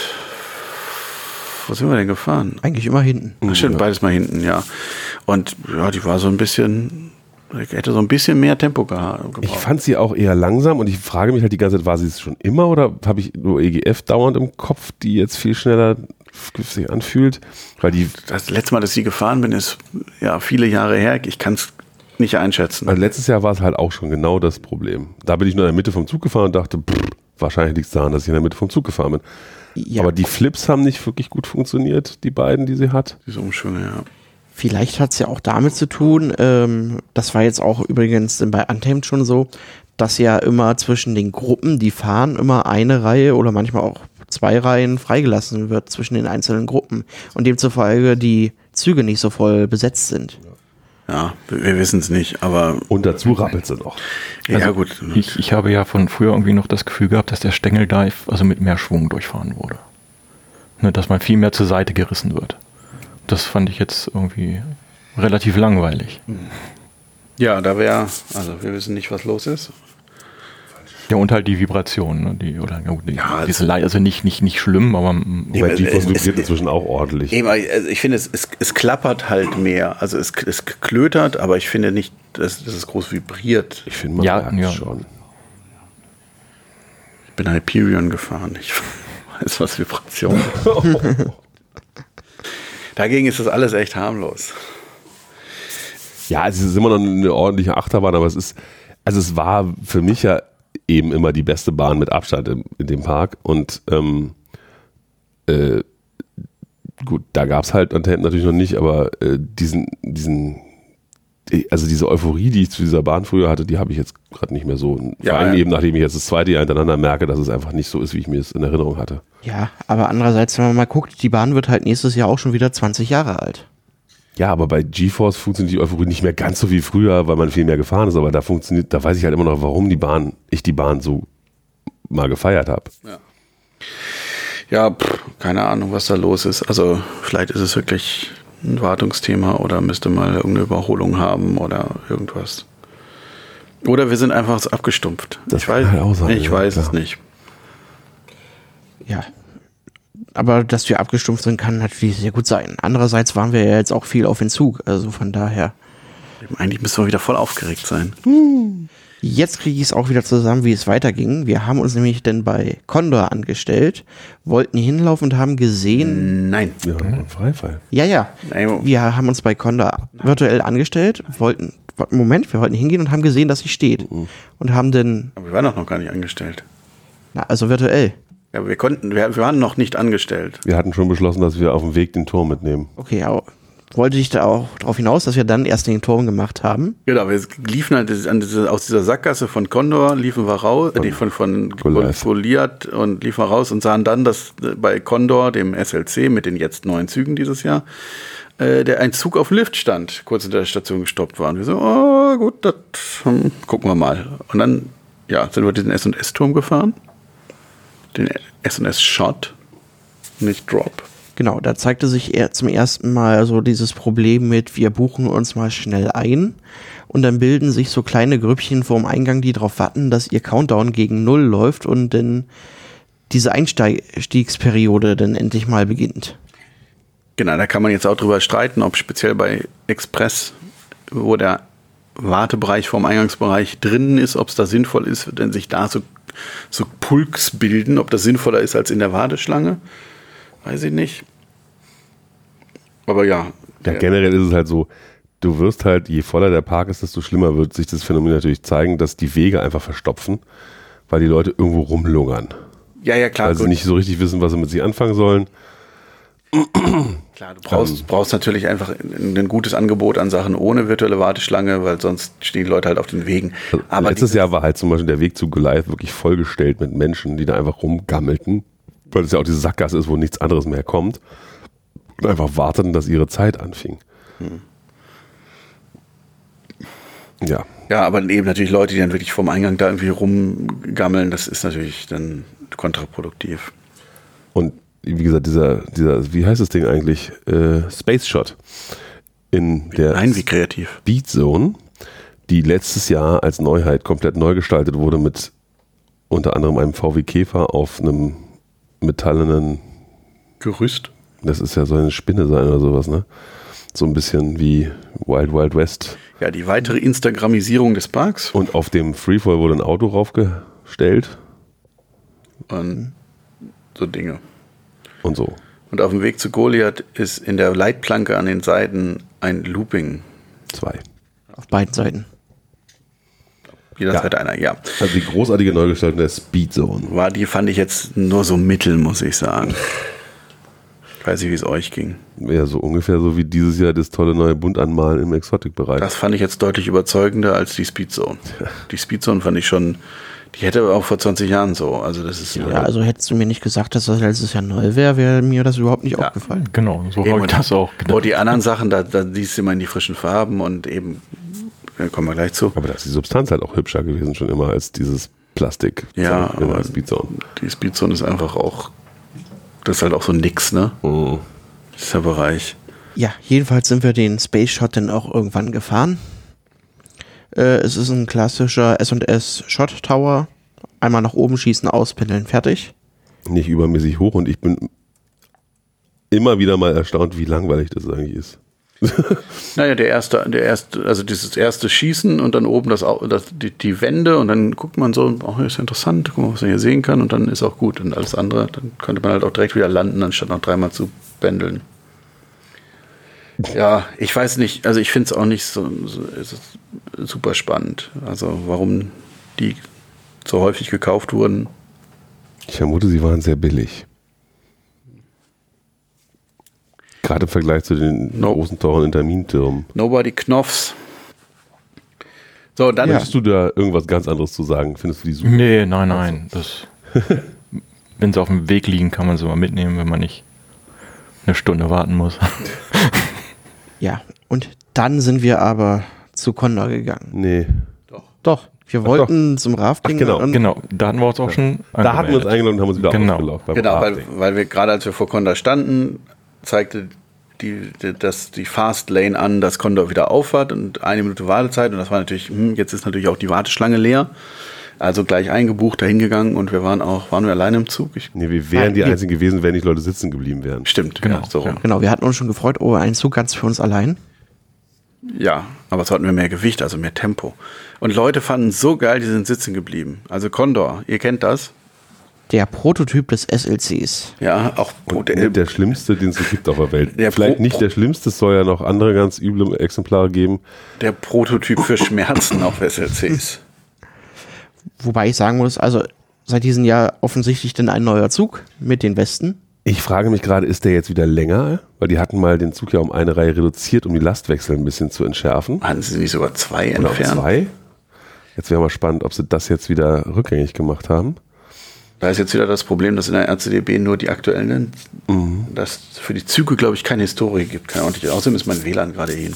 wo sind wir denn gefahren? Eigentlich immer hinten. Ach, stimmt, beides mal hinten, ja. Und ja, die war so ein bisschen, ich hätte so ein bisschen mehr Tempo geha- gebraucht. Ich fand sie auch eher langsam und ich frage mich halt die ganze Zeit, war sie es schon immer oder habe ich nur E G F dauernd im Kopf, die jetzt viel schneller sich anfühlt? Weil die, Das letzte Mal, dass ich gefahren bin, ist ja viele Jahre her. Ich kann es nicht einschätzen. also letztes Jahr war es halt auch schon genau das Problem. Da bin ich nur in der Mitte vom Zug gefahren und dachte, pff, wahrscheinlich liegt es daran, dass ich in der Mitte vom Zug gefahren bin. Ja, Aber die Flips haben nicht wirklich gut funktioniert, die beiden, die sie hat. Diese Umschwünge, ja. vielleicht hat es ja auch damit zu tun, ähm, das war jetzt auch übrigens bei Untamed schon so, dass ja immer zwischen den Gruppen, die fahren, immer eine Reihe oder manchmal auch zwei Reihen freigelassen wird zwischen den einzelnen Gruppen und demzufolge die Züge nicht so voll besetzt sind. Ja, wir, wir wissen es nicht, aber Und dazu rappelt sie noch. ja gut. Ich, ich habe ja von früher irgendwie noch das Gefühl gehabt, dass der Stängeldive also mit mehr Schwung durchfahren wurde. Ne, dass man viel mehr zur Seite gerissen wird. Das fand ich jetzt irgendwie relativ langweilig. Ja, da wäre, also wir wissen nicht, was los ist. Ja, und halt die Vibration, ne, die, oder ja, die, Ja, diese Le also nicht, nicht, nicht schlimm, aber mm, Ja, Weil aber GeForce es- es- vibriert inzwischen auch ordentlich. Eben, also ich finde, es, es, es klappert halt mehr. Also es, es klötert, aber ich finde nicht, dass, dass es groß vibriert. Ich finde, man Ja, merkt ja. schon. Ich bin Hyperion gefahren. Ich weiß, was Vibration ist. Dagegen ist das alles echt harmlos. Ja, es ist immer noch eine ordentliche Achterbahn, aber es ist, also es war für mich ja eben immer die beste Bahn mit Abstand in, in dem Park und ähm, äh, gut, da gab es halt Untamed natürlich noch nicht, aber äh, diesen, diesen, also diese Euphorie, die ich zu dieser Bahn früher hatte, die habe ich jetzt gerade nicht mehr so. Ja, Vor allem ja. eben, nachdem ich jetzt das zweite Jahr hintereinander merke, dass es einfach nicht so ist, wie ich mir es in Erinnerung hatte. Ja, aber andererseits, wenn man mal guckt, die Bahn wird halt nächstes Jahr auch schon wieder zwanzig Jahre alt. Ja, aber bei GeForce funktioniert die Euphorie nicht mehr ganz so wie früher, weil man viel mehr gefahren ist, aber da funktioniert, da weiß ich halt immer noch, warum die Bahn, ich die Bahn so mal gefeiert habe. Ja, pff, keine Ahnung, was da los ist. Also vielleicht ist es wirklich ein Wartungsthema oder müsste mal irgendeine Überholung haben oder irgendwas. Oder wir sind einfach abgestumpft. Das ich weiß, kann halt auch sein, ich ja, weiß es klar. nicht. Ja. Aber dass wir abgestumpft sind, kann natürlich sehr gut sein. Andererseits waren wir ja jetzt auch viel auf Entzug, also von daher. Eigentlich müssen wir wieder voll aufgeregt sein. Jetzt kriege ich es auch wieder zusammen, wie es weiterging. Wir haben uns nämlich dann bei Condor angestellt, wollten hinlaufen und haben gesehen, Nein. Ja, ein Freifall. ja, ja, Nein. wir haben uns bei Condor virtuell angestellt, wollten, Moment, wir wollten hingehen und haben gesehen, dass sie steht. Und haben dann, Aber wir waren doch noch gar nicht angestellt. na, also virtuell. Ja, wir konnten, wir, wir waren noch nicht angestellt. Wir hatten schon beschlossen, dass wir auf dem Weg den Turm mitnehmen. Okay, ja, wollte ich da auch darauf hinaus, dass wir dann erst den Turm gemacht haben. Genau, wir liefen halt an diese, aus dieser Sackgasse von Condor, liefen wir raus, äh, von, von Goliath. Goliath und liefen wir raus und sahen dann, dass äh, bei Condor, dem S L C, mit den jetzt neuen Zügen dieses Jahr, äh, der ein Zug auf dem Lift stand, kurz hinter der Station gestoppt war. Und wir so, oh gut, das hm, gucken wir mal. Und dann, ja, sind wir diesen S und S-Turm gefahren, den S und S-Shot, nicht Drop. Genau, da zeigte sich er zum ersten Mal so dieses Problem mit, wir buchen uns mal schnell ein und dann bilden sich so kleine Grüppchen vorm Eingang, die darauf warten, dass ihr Countdown gegen Null läuft und dann diese Einstiegsperiode dann endlich mal beginnt. Genau, da kann man jetzt auch drüber streiten, ob speziell bei Express, wo der Wartebereich vorm Eingangsbereich drinnen ist, ob es da sinnvoll ist, wenn sich da so, so Pulks bilden, ob das sinnvoller ist als in der Warteschlange. Weiß ich nicht. Aber ja. Ja, generell ist es halt so, du wirst halt, je voller der Park ist, desto schlimmer wird sich das Phänomen natürlich zeigen, dass die Wege einfach verstopfen, weil die Leute irgendwo rumlungern. Ja, ja, klar. Weil sie nicht so richtig wissen, was sie mit sich anfangen sollen. Klar, du brauchst, brauchst natürlich einfach ein, ein gutes Angebot an Sachen ohne virtuelle Warteschlange, weil sonst stehen die Leute halt auf den Wegen. Aber letztes Jahr war halt zum Beispiel der Weg zu Goliath wirklich vollgestellt mit Menschen, die da einfach rumgammelten, weil es ja auch diese Sackgasse ist, wo nichts anderes mehr kommt und einfach warteten, dass ihre Zeit anfing. Hm. Ja. Ja, aber eben natürlich Leute, die dann wirklich vorm Eingang da irgendwie rumgammeln, das ist natürlich dann kontraproduktiv. Und wie gesagt, dieser, dieser, wie heißt das Ding eigentlich? Äh, Space Shot in der Nein, wie kreativ. Speed Zone, die letztes Jahr als Neuheit komplett neu gestaltet wurde mit unter anderem einem V W Käfer auf einem metallenen Gerüst. Das ist ja so eine Spinne sein oder sowas, ne? So ein bisschen wie Wild Wild West. Ja, die weitere Instagramisierung des Parks. Und auf dem Freefall wurde ein Auto raufgestellt. Und so Dinge. Und so. Und auf dem Weg zu Goliath ist in der Leitplanke an den Seiten ein Looping. Zwei. Auf beiden Seiten. Jederzeit Ja. einer, ja. Also die großartige Neugestaltung der Speed Zone. War, die fand ich jetzt nur so mittel, muss ich sagen. Ich weiß nicht, wie es euch ging. Ja, so ungefähr so wie dieses Jahr das tolle neue Buntanmalen im Exotic-Bereich. Das fand ich jetzt deutlich überzeugender als die Speedzone. Die Speedzone fand ich schon, die hätte aber auch vor zwanzig Jahren so. Also das ist Ja, also hättest du mir nicht gesagt, dass das letztes Jahr neu wäre, wäre mir das überhaupt nicht Ja. aufgefallen. Genau, so Eben, habe ich das auch Und gedacht. die anderen Sachen, da, da siehst du immer in die frischen Farben und eben, da kommen wir gleich zu. Aber da ist die Substanz halt auch hübscher gewesen schon immer als dieses Plastik. Ja, in der aber Speedzone. die Speedzone ist einfach auch, das ist halt auch so nix, ne? Mhm. Dieser Bereich. Ja, jedenfalls sind wir den Space Shot dann auch irgendwann gefahren. Äh, es ist ein klassischer S und S Shot Tower. Einmal nach oben schießen, auspendeln, fertig. Nicht übermäßig hoch und ich bin immer wieder mal erstaunt, wie langweilig das eigentlich ist. Naja, der erste, der erste, also dieses erste Schießen und dann oben das, Au- das die, die Wände und dann guckt man so, oh, ist ja interessant, guck mal, was man hier sehen kann und dann ist auch gut. Und alles andere, dann könnte man halt auch direkt wieder landen, anstatt noch dreimal zu pendeln. Ja, ich weiß nicht, also ich finde es auch nicht so, so es ist super spannend. Also warum die so häufig gekauft wurden. Ich vermute, sie waren sehr billig. Gerade im Vergleich zu den No. großen, teuren Intermintürmen. Nobody Knopfs. So, dann Möchtest du da irgendwas ganz anderes zu sagen? Findest du die super? Nee, nein, nein. Das, wenn sie auf dem Weg liegen, kann man sie mal mitnehmen, wenn man nicht eine Stunde warten muss. Ja, und dann sind wir aber zu Condor gegangen. Nee. Doch, wir wollten zum Rafting. Ach, genau. und Genau, da hatten wir uns auch schon Da hatten wir uns angemeldet. eingeladen und haben uns wieder Genau. aufgelaufen. beim Genau, weil, Rafting. weil wir gerade als wir vor Condor standen, zeigte die, die, das, die Fast Lane an, dass Condor wieder auf hat und eine Minute Wartezeit und das war natürlich, hm, jetzt ist natürlich auch die Warteschlange leer. Also gleich eingebucht, dahin gegangen und wir waren auch, waren wir alleine im Zug? Ich, Nee, wir wären Nein, die wir- Einzigen gewesen, wenn nicht Leute sitzen geblieben wären. stimmt, Genau, ja, so rum. Genau, wir hatten uns schon gefreut, oh, ein Zug ganz für uns allein. Ja, aber es hatten wir mehr Gewicht, also mehr Tempo. Und Leute fanden es so geil, die sind sitzen geblieben. Also Condor, ihr kennt das? Der Prototyp des S L Cs. Ja, auch Und der, der, der schlimmste, den es so gibt auf der Welt. Der Vielleicht Pro- nicht der schlimmste, es soll ja noch andere ganz üble Exemplare geben. der Prototyp für Schmerzen auf S L Cs. Wobei ich sagen muss, also seit diesem Jahr offensichtlich denn ein neuer Zug mit den Westen. Ich frage mich gerade, ist der jetzt wieder länger? Weil die hatten mal den Zug ja um eine Reihe reduziert, um die Lastwechsel ein bisschen zu entschärfen. Hatten sie nicht sogar zwei Oder um entfernt? zwei. Jetzt wäre mal spannend, ob sie das jetzt wieder rückgängig gemacht haben. Da ist jetzt wieder das Problem, dass in der R C D B nur die aktuellen, Mhm. dass für die Züge, glaube ich, keine Historie gibt. Keine ordentliche. Außerdem ist mein W L A N gerade hin.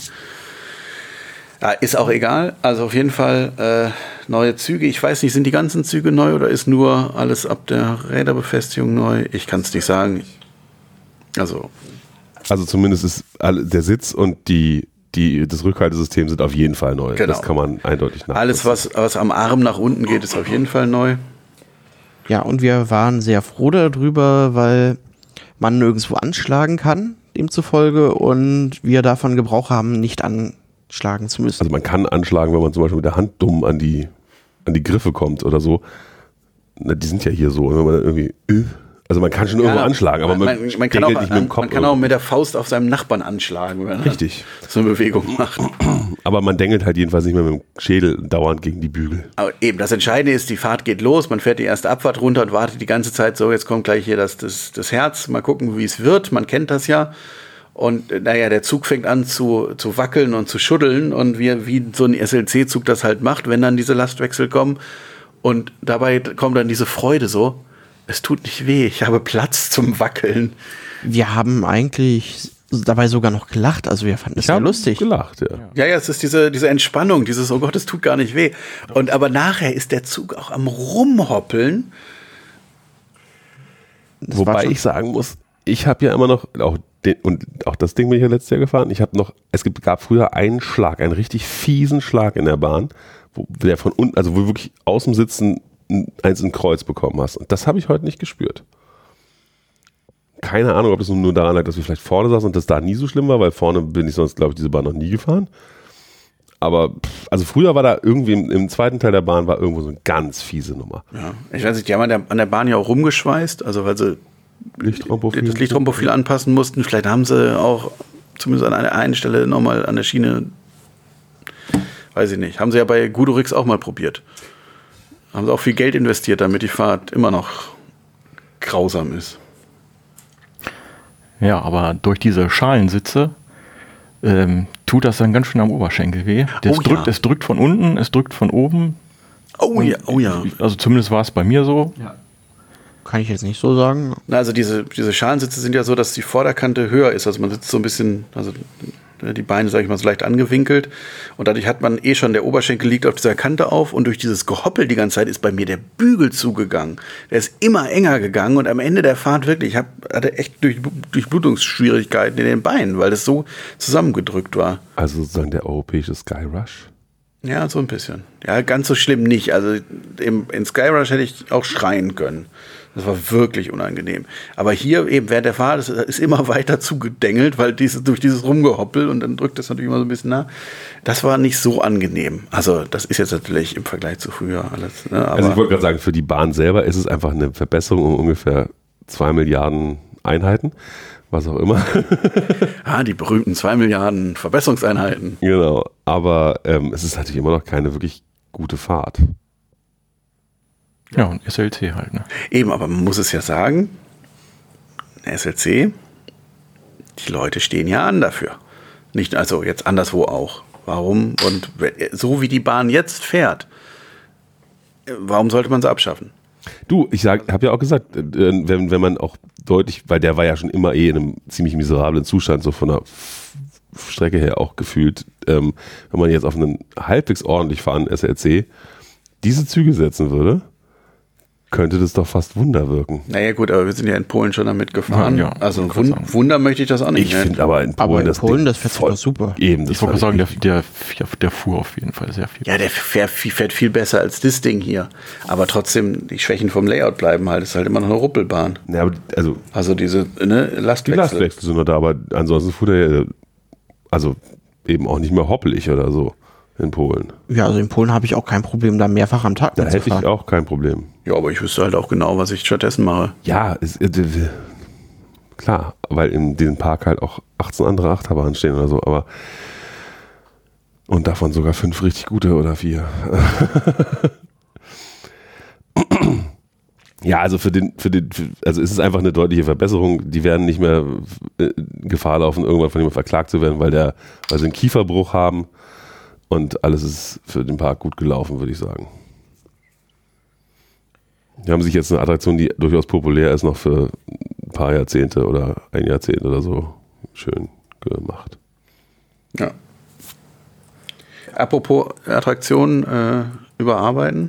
Ja, ist auch egal. Also auf jeden Fall äh, neue Züge. Ich weiß nicht, sind die ganzen Züge neu oder ist nur alles ab der Räderbefestigung neu? Ich kann es nicht sagen. Also Also zumindest ist alle, der Sitz und die, die, das Rückhaltesystem sind auf jeden Fall neu. Genau. Das kann man eindeutig nachvollziehen. alles, was, was am Arm nach unten geht, ist auf jeden Fall neu. Ja, und wir waren sehr froh darüber, weil man nirgendwo anschlagen kann, demzufolge, und wir davon Gebrauch haben, nicht an schlagen zu müssen. Also man kann anschlagen, wenn man zum Beispiel mit der Hand dumm an die, an die Griffe kommt oder so. Na, die sind ja hier so. Wenn man dann irgendwie, also man kann schon Ja, irgendwo anschlagen, aber man, man, man, kann, auch, nicht mit dem Kopf man kann auch mit der Faust auf seinem Nachbarn anschlagen, wenn er Richtig. so eine Bewegung macht. Aber man dengelt halt jedenfalls nicht mehr mit dem Schädel dauernd gegen die Bügel. Aber eben, das Entscheidende ist, die Fahrt geht los, man fährt die erste Abfahrt runter und wartet die ganze Zeit so, jetzt kommt gleich hier das, das, das Herz, mal gucken, wie es wird, man kennt das ja. Und naja, der Zug fängt an zu, zu wackeln und zu schuddeln und wie, wie so ein S L C-Zug das halt macht, wenn dann diese Lastwechsel kommen. Und dabei kommt dann diese Freude so, es tut nicht weh, ich habe Platz zum Wackeln. Wir haben eigentlich dabei sogar noch gelacht, also wir fanden es sehr lustig. Gelacht, ja. Ja, ja, es ist diese, diese Entspannung, dieses, oh Gott, es tut gar nicht weh. Und aber nachher ist der Zug auch am Rumhoppeln. Das war Wobei schon- ich sagen muss, ich habe ja immer noch, auch den, und auch das Ding bin ich ja letztes Jahr gefahren, ich habe noch, es gibt, gab früher einen Schlag, einen richtig fiesen Schlag in der Bahn, wo der von unten, also wo du wirklich aus dem Sitzen ein- eins in Kreuz bekommen hast. Und das habe ich heute nicht gespürt. Keine Ahnung, ob das nur daran lag, dass wir vielleicht vorne saßen und das da nie so schlimm war, weil vorne bin ich sonst, glaube ich, diese Bahn noch nie gefahren. Aber, pff, also früher war da irgendwie im, im zweiten Teil der Bahn war irgendwo so eine ganz fiese Nummer. Ja, ich weiß nicht, die haben an der, an der Bahn ja auch rumgeschweißt, also weil sie Lichtraumprofil. das Lichtraumprofil anpassen mussten. Vielleicht haben sie auch zumindest an einer einen Stelle nochmal an der Schiene, weiß ich nicht, haben sie ja bei Gudorix auch mal probiert. Haben sie auch viel Geld investiert, damit die Fahrt immer noch grausam ist. Ja, aber durch diese Schalensitze ähm, tut das dann ganz schön am Oberschenkel weh. Das Oh ja. drückt, es drückt von unten, es drückt von oben. Oh ja, oh ja. Also zumindest war es bei mir so. Kann ich jetzt nicht so sagen. Na, also diese, diese Schalensitze sind ja so, dass die Vorderkante höher ist. Also man sitzt so ein bisschen, also die Beine, sage ich mal, so leicht angewinkelt. Und dadurch hat man eh schon, der Oberschenkel liegt auf dieser Kante auf. Und durch dieses Gehoppel die ganze Zeit ist bei mir der Bügel zugegangen. Der ist immer enger gegangen. Und am Ende der Fahrt wirklich, ich hab, hatte echt durch, Durchblutungsschwierigkeiten in den Beinen, weil das so zusammengedrückt war. Also sozusagen der europäische Sky Rush. Ja, so ein bisschen. Ja, ganz so schlimm nicht. Also im, in Skyrush hätte ich auch schreien können. Das war wirklich unangenehm. Aber hier eben während der Fahrt, das ist immer weiter zugedengelt, weil dieses, durch dieses Rumgehoppel und dann drückt das natürlich immer so ein bisschen nach. Das war nicht so angenehm. Also das ist jetzt natürlich im Vergleich zu früher alles. Ne? Aber Also ich wollte gerade sagen, für die Bahn selber ist es einfach eine Verbesserung um ungefähr zwei Milliarden Einheiten, was auch immer. ah, die berühmten zwei Milliarden Verbesserungseinheiten. Genau, aber ähm, es ist natürlich immer noch keine wirklich gute Fahrt. Ja, und S L C halt, ne? Eben, aber man muss es ja sagen, S L C, die Leute stehen ja an dafür. Nicht, also jetzt anderswo auch. Warum? Und so wie die Bahn jetzt fährt, warum sollte man sie abschaffen? Du, ich habe ja auch gesagt, äh, wenn, wenn man auch deutlich, weil der war ja schon immer eh in einem ziemlich miserablen Zustand, so von der F- Strecke her auch gefühlt, ähm, wenn man jetzt auf einen halbwegs ordentlich fahrenden S L C diese Züge setzen würde, könnte das doch fast Wunder wirken. Naja gut, aber wir sind ja in Polen schon damit gefahren. Ja, ja, also wollte ich Wund- gerade sagen. Wunder möchte ich das auch nicht. Ich ne? finde aber in Polen Aber in das Polen, Ding das fährt voll- doch super. Eben, das Ich wollte fand sagen, ich- der, der, der fuhr auf jeden Fall sehr viel. Ja, der fährt, fährt viel besser als das Ding hier. Aber trotzdem, die Schwächen vom Layout bleiben halt. Es ist halt immer noch eine Ruppelbahn. Ja, aber also Also diese ne, die Lastwechsel. Lastwechsel sind noch da, aber ansonsten fuhr der ja, also eben auch nicht mehr hoppelig oder so in Polen. Ja, also in Polen habe ich auch kein Problem, da mehrfach am Tag Da hätte ich mitzufahren. auch kein Problem. Ja, aber ich wüsste halt auch genau, was ich stattdessen mache. Ja, ist, äh, äh, klar, weil in diesem Park halt auch achtzehn andere Achterbahnen stehen oder so, aber und davon sogar fünf richtig gute oder vier. Ja, also für den, für den, für, also es ist einfach eine deutliche Verbesserung. Die werden nicht mehr äh, Gefahr laufen, irgendwann von jemandem verklagt zu werden, weil der, weil sie einen Kieferbruch haben und alles ist für den Park gut gelaufen, würde ich sagen. Die haben sich jetzt eine Attraktion, die durchaus populär ist, noch für ein paar Jahrzehnte oder ein Jahrzehnt oder so schön gemacht. Ja. Apropos Attraktionen äh, überarbeiten.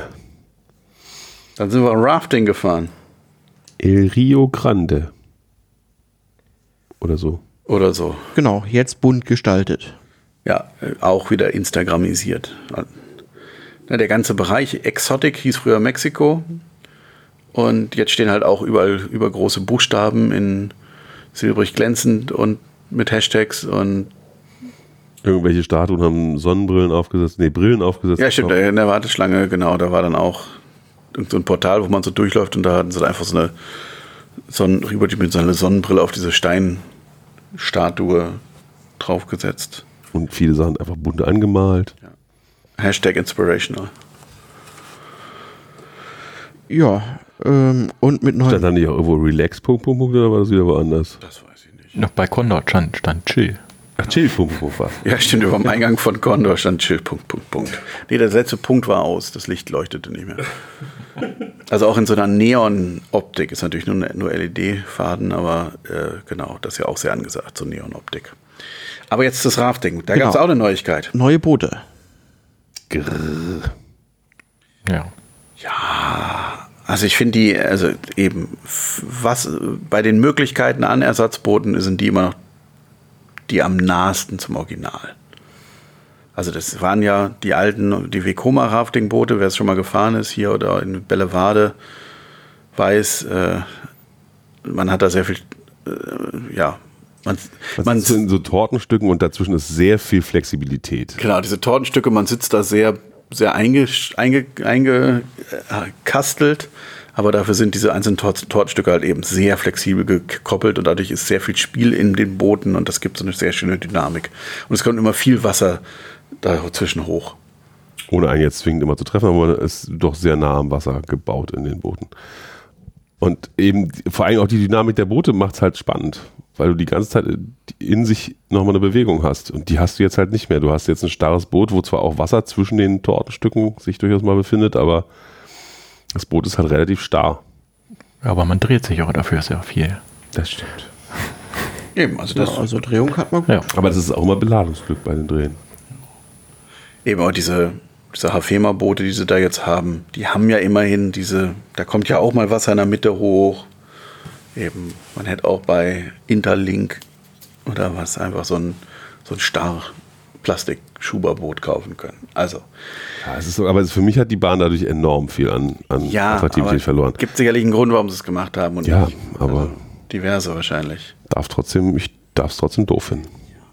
Dann sind wir Rafting gefahren. El Rio Grande. Oder so. Oder so. Genau, jetzt bunt gestaltet. Ja, äh, auch wieder Instagramisiert. Ja, der ganze Bereich Exotic hieß früher Mexiko. Und jetzt stehen halt auch überall übergroße Buchstaben in silbrig glänzend und mit Hashtags. Und Irgendwelche Statuen haben Sonnenbrillen aufgesetzt, nee, Brillen aufgesetzt. Ja, stimmt, in der Warteschlange, genau, da war dann auch so ein Portal, wo man so durchläuft und da hatten sie einfach so eine Sonnen mit so einer Sonnenbrille auf diese Steinstatue draufgesetzt. Und viele Sachen einfach bunt angemalt. Ja. Hashtag inspirational. Ja, ähm, und mit Stand neuen. da nicht auch irgendwo Relax, Punkt, Punkt, Punkt, oder war das wieder woanders? Das weiß ich nicht. Noch bei Condor stand, stand Chill. Ach, Chill, Punkt, Punkt, Punkt, was? Ja, stimmt, über dem Eingang von Condor stand Chill, Punkt, Punkt, Punkt. Nee, der letzte Punkt war aus, das Licht leuchtete nicht mehr. Also auch in so einer Neon-Optik, ist natürlich nur, nur L E D-Faden, aber äh, genau, das ist ja auch sehr angesagt, so Neon-Optik. Aber jetzt das Rafting, da Genau. gab es auch eine Neuigkeit. Neue Boote. Grrr. Ja. Ja, also ich finde die, also eben, was bei den Möglichkeiten an Ersatzbooten sind die immer noch die am nahesten zum Original. Also das waren ja die alten, die Vekoma-Rafting-Boote, wer es schon mal gefahren ist, hier oder in Bellevade, weiß, äh, man hat da sehr viel, äh, ja, man, Das man sind so Tortenstücken und dazwischen ist sehr viel Flexibilität. genau, diese Tortenstücke, man sitzt da sehr, sehr eingekastelt, einge, einge, äh, aber dafür sind diese einzelnen Tor- Tortenstücke halt eben sehr flexibel gekoppelt und dadurch ist sehr viel Spiel in den Booten und das gibt so eine sehr schöne Dynamik. Und es kommt immer viel Wasser dazwischen hoch. Ohne einen jetzt zwingend immer zu treffen, aber man ist doch sehr nah am Wasser gebaut in den Booten. Und eben vor allem auch die Dynamik der Boote macht es halt spannend, weil du die ganze Zeit in sich nochmal eine Bewegung hast. Und die hast du jetzt halt nicht mehr. Du hast jetzt ein starres Boot, wo zwar auch Wasser zwischen den Tortenstücken sich durchaus mal befindet, aber das Boot ist halt relativ starr. Ja, aber man dreht sich auch dafür sehr viel. Das stimmt. Eben, also das, Ja, also Drehung hat man gut. Ja. Aber das ist auch immer Beladungsglück bei den Drehen. eben auch diese, diese Hafema-Boote, die sie da jetzt haben, die haben ja immerhin diese, da kommt ja auch mal Wasser in der Mitte hoch. Eben, man hätte auch bei Interlink oder was einfach so ein, so ein starr Plastik-Schuberboot kaufen können. Also, Ja, es ist so, aber für mich hat die Bahn dadurch enorm viel an, an ja, Attraktivität verloren. Gibt sicherlich einen Grund, warum sie es gemacht haben. Und Ja, nicht, aber- also diverse wahrscheinlich. Darf trotzdem, ich darf es trotzdem doof finden.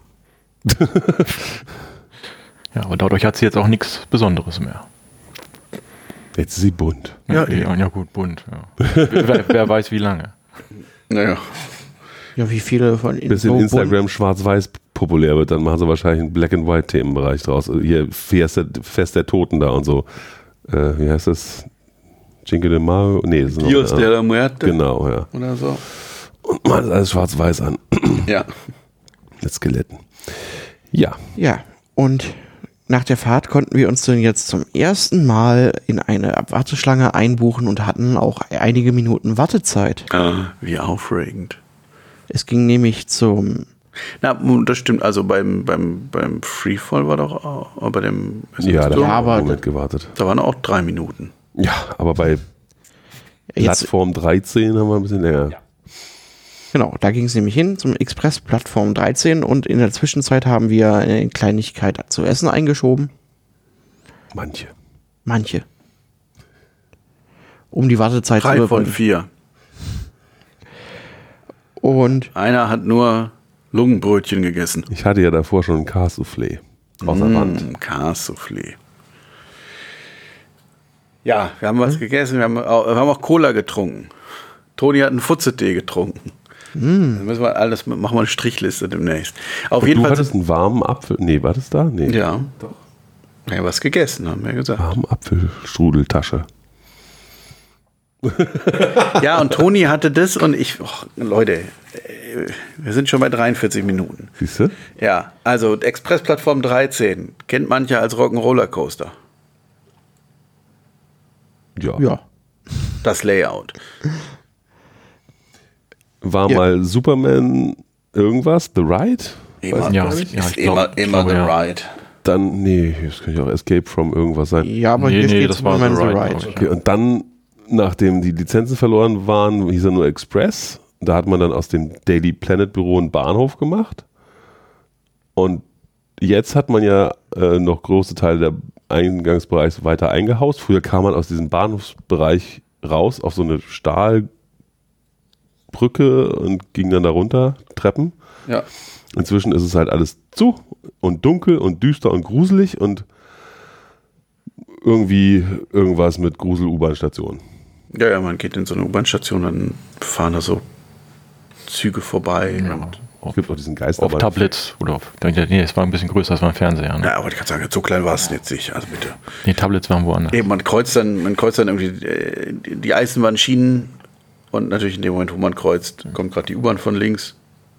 Ja, aber dadurch hat sie jetzt auch nichts Besonderes mehr. Jetzt ist sie bunt. Ja, ja, ja gut, bunt. Ja. wer, wer weiß wie lange. Naja. Ja, wie viele von Ihnen Bis in Instagram schwarz-weiß populär wird, dann machen sie wahrscheinlich einen Black-and-White-Themenbereich draus. Hier Fest der, Fest der Toten da und so. Äh, wie heißt das? Cinco de Mayo? Nee, das ist noch Dios eine de la Muerte Genau, ja. oder so. Und man ist alles schwarz-weiß an. Ja. Mit Skeletten. Ja. Ja, und nach der Fahrt konnten wir uns dann jetzt zum ersten Mal in eine Warteschlange einbuchen und hatten auch einige Minuten Wartezeit. Ah, wie aufregend. Es ging nämlich zum, Na, das stimmt. Also beim, beim, beim Freefall war doch auch, bei dem Ja, da so, Ja, haben wir aber- einen Moment gewartet. da waren auch drei Minuten. Ja, aber bei jetzt, Plattform dreizehn haben wir ein bisschen länger. genau, da ging es nämlich hin zum Express Plattform dreizehn und in der Zwischenzeit haben wir eine Kleinigkeit zu essen eingeschoben. Manche. Manche. Um die Wartezeit zu Drei von überbrücken. vier. Und Einer hat nur Lungenbrötchen gegessen. Ich hatte ja davor schon ein Cassoufflé aus der Wand. Mm, Cassoufflé. Ja, wir haben was gegessen, wir haben, auch, wir haben auch Cola getrunken. Toni hat einen Futzetee getrunken. Dann müssen wir alles, machen wir eine Strichliste demnächst. Auf Und jeden du Fall. hattest einen warmen Apfel. Nee, war das da? Nee. Ja. Doch. Ja, was gegessen, haben wir gesagt. Warmen Apfelstrudeltasche. Ja, und Toni hatte das und ich, och, Leute, äh, wir sind schon bei dreiundvierzig Minuten. Siehst du? Ja, also Express-Plattform dreizehn kennt mancher als Rock'n'Roller-Coaster. Ja. ja, Das Layout. War Ja. mal Superman irgendwas? The Ride? Immer, Ja, ist ja, ich immer, glaub- immer ich the glaube, ja. ride. Dann, nee, das könnte ja auch Escape from irgendwas sein. ja, aber Nee, hier nee, steht das war Superman The the Ride, Ride. glaub ich. Okay, und dann, nachdem die Lizenzen verloren waren, hieß er nur Express. Da hat man dann aus dem Daily Planet Büro einen Bahnhof gemacht. Und jetzt hat man ja äh, noch große Teile der Eingangsbereichs weiter eingehaust. Früher kam man aus diesem Bahnhofsbereich raus auf so eine Stahlbrücke und ging dann da runter, Treppen. Ja. Inzwischen ist es halt alles zu und dunkel und düster und gruselig und irgendwie irgendwas mit Grusel-U-Bahn-Stationen. Ja, ja, man geht in so eine U-Bahn-Station, dann fahren da so Züge vorbei. Ja. Und Es gibt auch diesen Geist. Auf Tablets oder auf. Nee, es war ein bisschen größer, das war ein Fernseher. Ne? ja, aber ich kann sagen, so klein war es jetzt nicht. Also bitte. Die Tablets waren woanders. Eben, man kreuzt dann, man kreuzt dann irgendwie äh, die Eisenbahnschienen und natürlich in dem Moment, wo man kreuzt, kommt gerade die U-Bahn von links.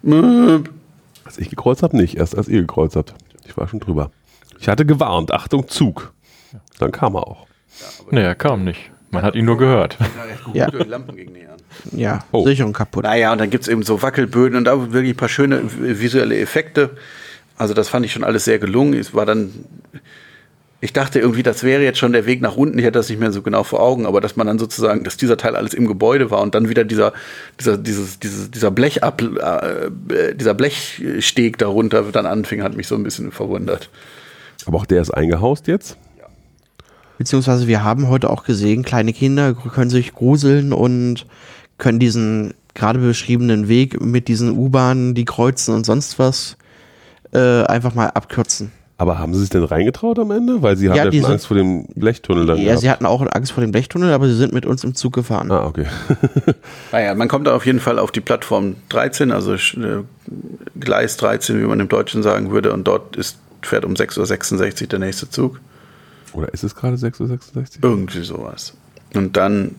Als ich gekreuzt habe, nicht. Erst als ihr gekreuzt habt. Ich war schon drüber. Ich hatte gewarnt. Achtung, Zug. Dann kam er auch. Nee, er kam nicht. Man hat ihn nur gehört. Ja. Die Lampen gegen die an. Ja, Oh. Sicherung kaputt. Naja, und dann gibt es eben so Wackelböden und da wirklich ein paar schöne visuelle Effekte. Also das fand ich schon alles sehr gelungen. Es war dann, ich dachte irgendwie, das wäre jetzt schon der Weg nach unten. Ich hatte das nicht mehr so genau vor Augen, aber dass man dann sozusagen, dass dieser Teil alles im Gebäude war und dann wieder dieser, dieser, dieses, dieses, dieser Blechab, äh, dieser Blechsteg darunter dann anfing, hat mich so ein bisschen verwundert. Aber auch der ist eingehaust jetzt. Beziehungsweise wir haben heute auch gesehen, kleine Kinder können sich gruseln und können diesen gerade beschriebenen Weg mit diesen U-Bahnen, die kreuzen und sonst was, äh, einfach mal abkürzen. Aber haben sie sich denn reingetraut am Ende? Weil sie haben Ja, ja, die schon sind- Angst vor dem Blechtunnel dann Ja, gehabt. sie hatten auch Angst vor dem Blechtunnel, aber sie sind mit uns im Zug gefahren. Ah, okay. Naja, man kommt da auf jeden Fall auf die Plattform dreizehn, also äh, Gleis dreizehn, wie man im Deutschen sagen würde, und dort ist, fährt um sechs Uhr sechsundsechzig der nächste Zug. Oder ist es gerade sechs Uhr sechsundsechzig? Irgendwie sowas. Und dann,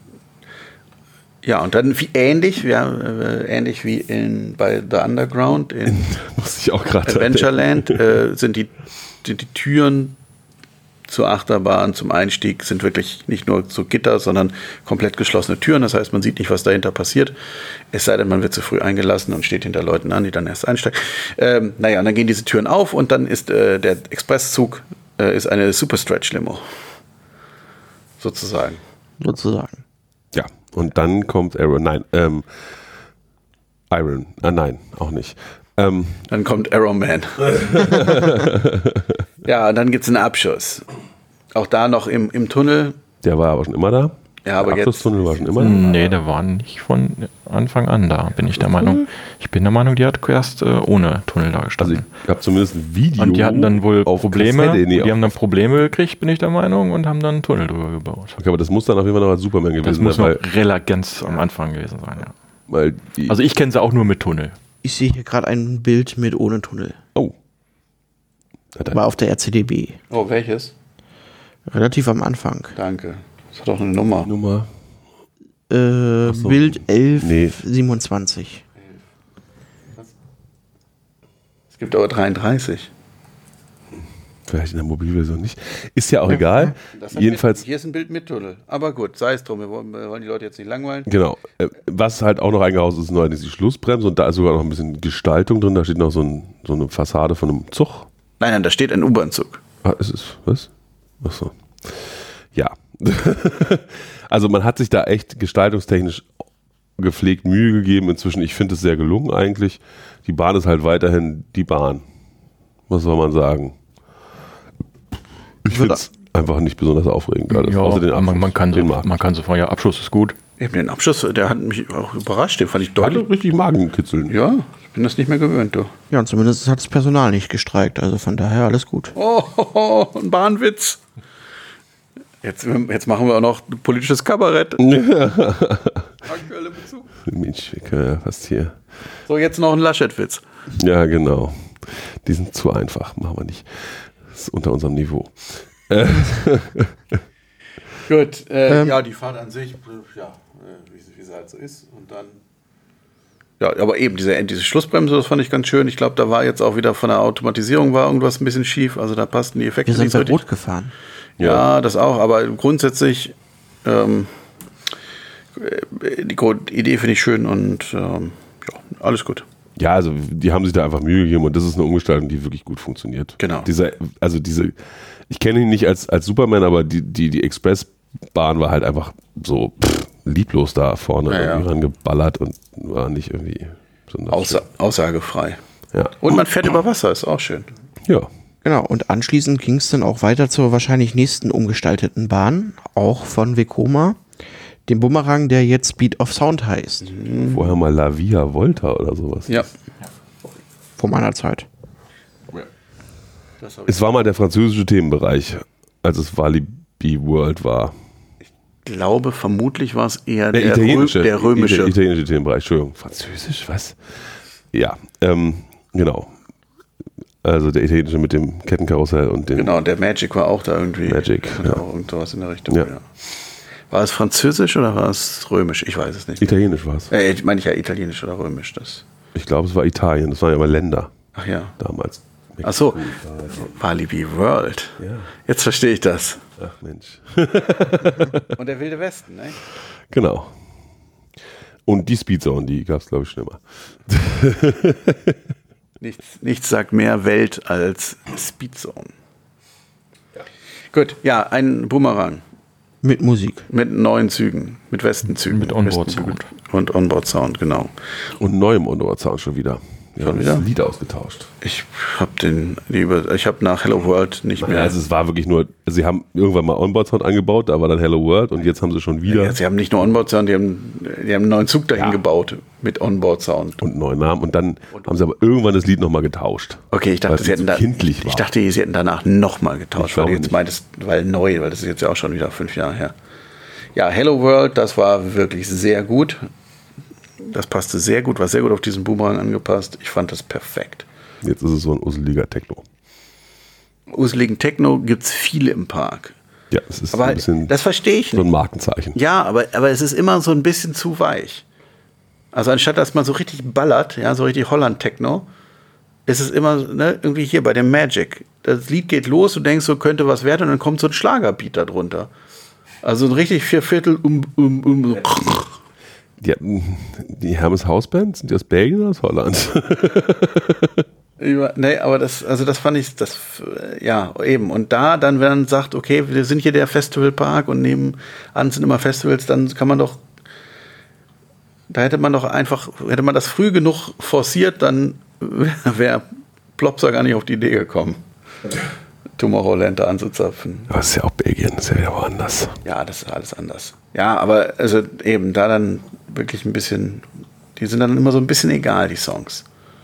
ja, und dann wie ähnlich, ja, äh, ähnlich wie in, bei The Underground in Muss ich auch gerade Adventureland äh, sind die, die, die Türen zur Achterbahn, zum Einstieg, sind wirklich nicht nur so Gitter, sondern komplett geschlossene Türen. Das heißt, man sieht nicht, was dahinter passiert. Es sei denn, man wird zu früh eingelassen und steht hinter Leuten an, die dann erst einsteigen. Ähm, naja, und dann gehen diese Türen auf und dann ist äh, der Expresszug äh, ist eine Super Stretch Limo. Sozusagen. Sozusagen. Ja, und dann kommt Aaron. Nein, ähm, Iron. Ah, nein, auch nicht. Ähm, Dann kommt Arrow Man. Ja, und dann gibt es einen Abschuss. Auch da noch im, im Tunnel. der war aber schon immer da. Ja, aber der jetzt- Abschlusstunnel war schon immer da. Nee, der war nicht von Anfang an da, bin ich der Meinung. Ich bin der Meinung, die hat erst äh, ohne Tunnel da Also gestanden. ich habe zumindest ein Video. Und die hatten dann wohl auf Probleme, Kassette, nee, die auf- haben dann Probleme gekriegt, bin ich der Meinung, und haben dann einen Tunnel drüber gebaut. Okay, aber das muss dann auf jeden Fall noch als Superman Das gewesen muss sein, noch relativ ganz am Anfang gewesen sein, ja. weil, weil die, Also ich kenne sie auch nur mit Tunnel. Ich sehe hier gerade ein Bild mit ohne Tunnel. oh. Ja, dann- War auf der R C D B. Oh, welches? Relativ am Anfang. Danke. Das hat doch eine Nummer. Nummer. Äh, so. Bild elf Nee. siebenundzwanzig. Es gibt aber dreiunddreißig. Vielleicht in der Mobilversion nicht. Ist ja auch egal. Das hat Jedenfalls, Mit, hier ist ein Bild mit Tunnel. Aber gut, sei es drum. Wir wollen, wir wollen die Leute jetzt nicht langweilen. genau. Äh, Was halt auch noch eingehaust ist, ist noch die Schlussbremse und da ist sogar noch ein bisschen Gestaltung drin. Da steht noch so, ein, so eine Fassade von einem Zug. Nein, nein, da steht ein U-Bahn-Zug. Ah, ist es, was? Ach so. Ja. Also man hat sich da echt gestaltungstechnisch gepflegt Mühe gegeben. Inzwischen, ich finde es sehr gelungen eigentlich. Die Bahn ist halt weiterhin die Bahn. Was soll man sagen? Ich finde es einfach nicht besonders aufregend. Alles. Ja, Außer den man, man, kann so, den mag. man kann so fragen, ja, Abschluss ist gut. Eben den Abschluss, der hat mich auch überrascht. Den fand ich Hatte deutlich. richtig Magenkitzeln. Ja, ich bin das nicht mehr gewöhnt, du. Ja, und zumindest hat das Personal nicht gestreikt, also von daher alles gut. Oh, oh, oh, ein Bahnwitz. Jetzt, jetzt machen wir auch noch politisches Kabarett. Aktuelle Bezug. Mensch, wir können ja fast hier. So, jetzt noch ein Laschet-Witz. Ja, genau. Die sind zu einfach, machen wir nicht. Das ist unter unserem Niveau. Äh, Gut, äh, Ähm. ja, die Fahrt an sich, ja, äh, wie, wie sie halt so ist. Und dann. Ja, aber eben diese, diese Schlussbremse, das fand ich ganz schön. Ich glaube, da war jetzt auch wieder von der Automatisierung war irgendwas ein bisschen schief. Also da passten die Effekte Wir sind nicht so bei richtig. Rot gefahren. Ja, das auch, aber grundsätzlich ähm, äh, die Grund- Idee finde ich schön und ähm, ja, alles gut. Ja, also die haben sich da einfach Mühe gegeben und das ist eine Umgestaltung, die wirklich gut funktioniert. Genau. Dieser, also diese, ich kenne ihn nicht als, als Superman, aber die, die, die Expressbahn war halt einfach so pff, lieblos da vorne Ja, irgendwie ja. rangeballert und war nicht irgendwie besonders Aussa aussagefrei. schön. Ja. Und man fährt über Wasser, ist auch schön. Ja. Genau, und anschließend ging es dann auch weiter zur wahrscheinlich nächsten umgestalteten Bahn, auch von Vekoma, dem Bumerang, der jetzt Speed of Sound heißt. Vorher mal La Via Volta oder sowas. Ja. vor meiner Zeit. Das hab ich Es war mal der französische Themenbereich, als es Walibi World war. glaube, vermutlich war es eher Der, der, italienische, Rö der römische. Der italienische Themenbereich, Entschuldigung. Französisch, was? Ja, ähm, genau. Also der italienische mit dem Kettenkarussell und den... Genau, der Magic war auch da irgendwie. Magic, Ja. ja. Auch irgendwas in der Richtung, Ja. ja. War es französisch oder war es römisch? Ich weiß es nicht. Italienisch war es. Äh, meine ich ja italienisch oder römisch. Das. Ich glaube, es war Italien. Das waren ja immer Länder Ach ja. damals. Ach so. Walibi World. Ja. Jetzt verstehe ich das. Ach Mensch. Und der Wilde Westen, ne? Genau. Und die Speedzone, die gab es, glaube ich, schon immer. Nichts, nichts sagt mehr Welt als Speedzone. Ja. Gut, ja, ein Boomerang Mit Musik. mit neuen Zügen, mit Westenzügen. Mit Onboard Westenzügen. Sound. Und Onboard Sound, genau. Und neuem Onboard-Sound schon wieder. Wir Schon haben wieder? das Lied ausgetauscht. Ich habe den, lieber, ich habe nach Hello World nicht mehr. Ja, also es war wirklich nur, sie haben irgendwann mal Onboard-Sound angebaut, da war dann Hello World und jetzt haben sie schon wieder Ja, sie haben nicht nur Onboard Sound, die haben, die haben einen neuen Zug dahin Ja. gebaut mit Onboard Sound. und einen neuen Namen und dann haben sie aber irgendwann das Lied nochmal getauscht. Okay, ich dachte, Weil sie es hätten so da, kindlich war. ich dachte, sie hätten danach nochmal getauscht, Ich weil du glaube jetzt nicht. meintest, weil neu, weil das ist jetzt ja auch schon wieder fünf Jahre her. Ja, Hello World, das war wirklich sehr gut. Das passte sehr gut, war sehr gut auf diesen Boomerang angepasst. Ich fand das perfekt. Jetzt ist es so ein useliger Techno. Useligen Techno gibt es viele im Park. Ja, es ist Aber ein bisschen das verstehe ich so nicht. ein Markenzeichen. Ja, aber, aber es ist immer so ein bisschen zu weich. Also anstatt dass man so richtig ballert, ja, so richtig Holland-Techno, ist es immer, ne, irgendwie hier bei dem Magic. Das Lied geht los, du denkst, so könnte was werden und dann kommt so ein Schlagerbeat da drunter. Also ein richtig Vierviertel um, um, um, so. Die, die Hermes Hausband, sind die aus Belgien oder aus Holland? Über, nee, aber das, also das fand ich, das, äh, ja, eben. Und da dann, wenn man sagt, okay, wir sind hier der Festivalpark und nebenan sind immer Festivals, dann kann man doch, da hätte man doch einfach, hätte man das früh genug forciert, dann wäre Plopsa gar nicht auf die Idee gekommen, Tomorrowland da anzuzapfen. Aber es ist ja auch Belgien, das ist ja wieder woanders. Ja, das ist alles anders. Ja, aber also eben da dann wirklich ein bisschen, die sind dann immer so ein bisschen egal, die Songs.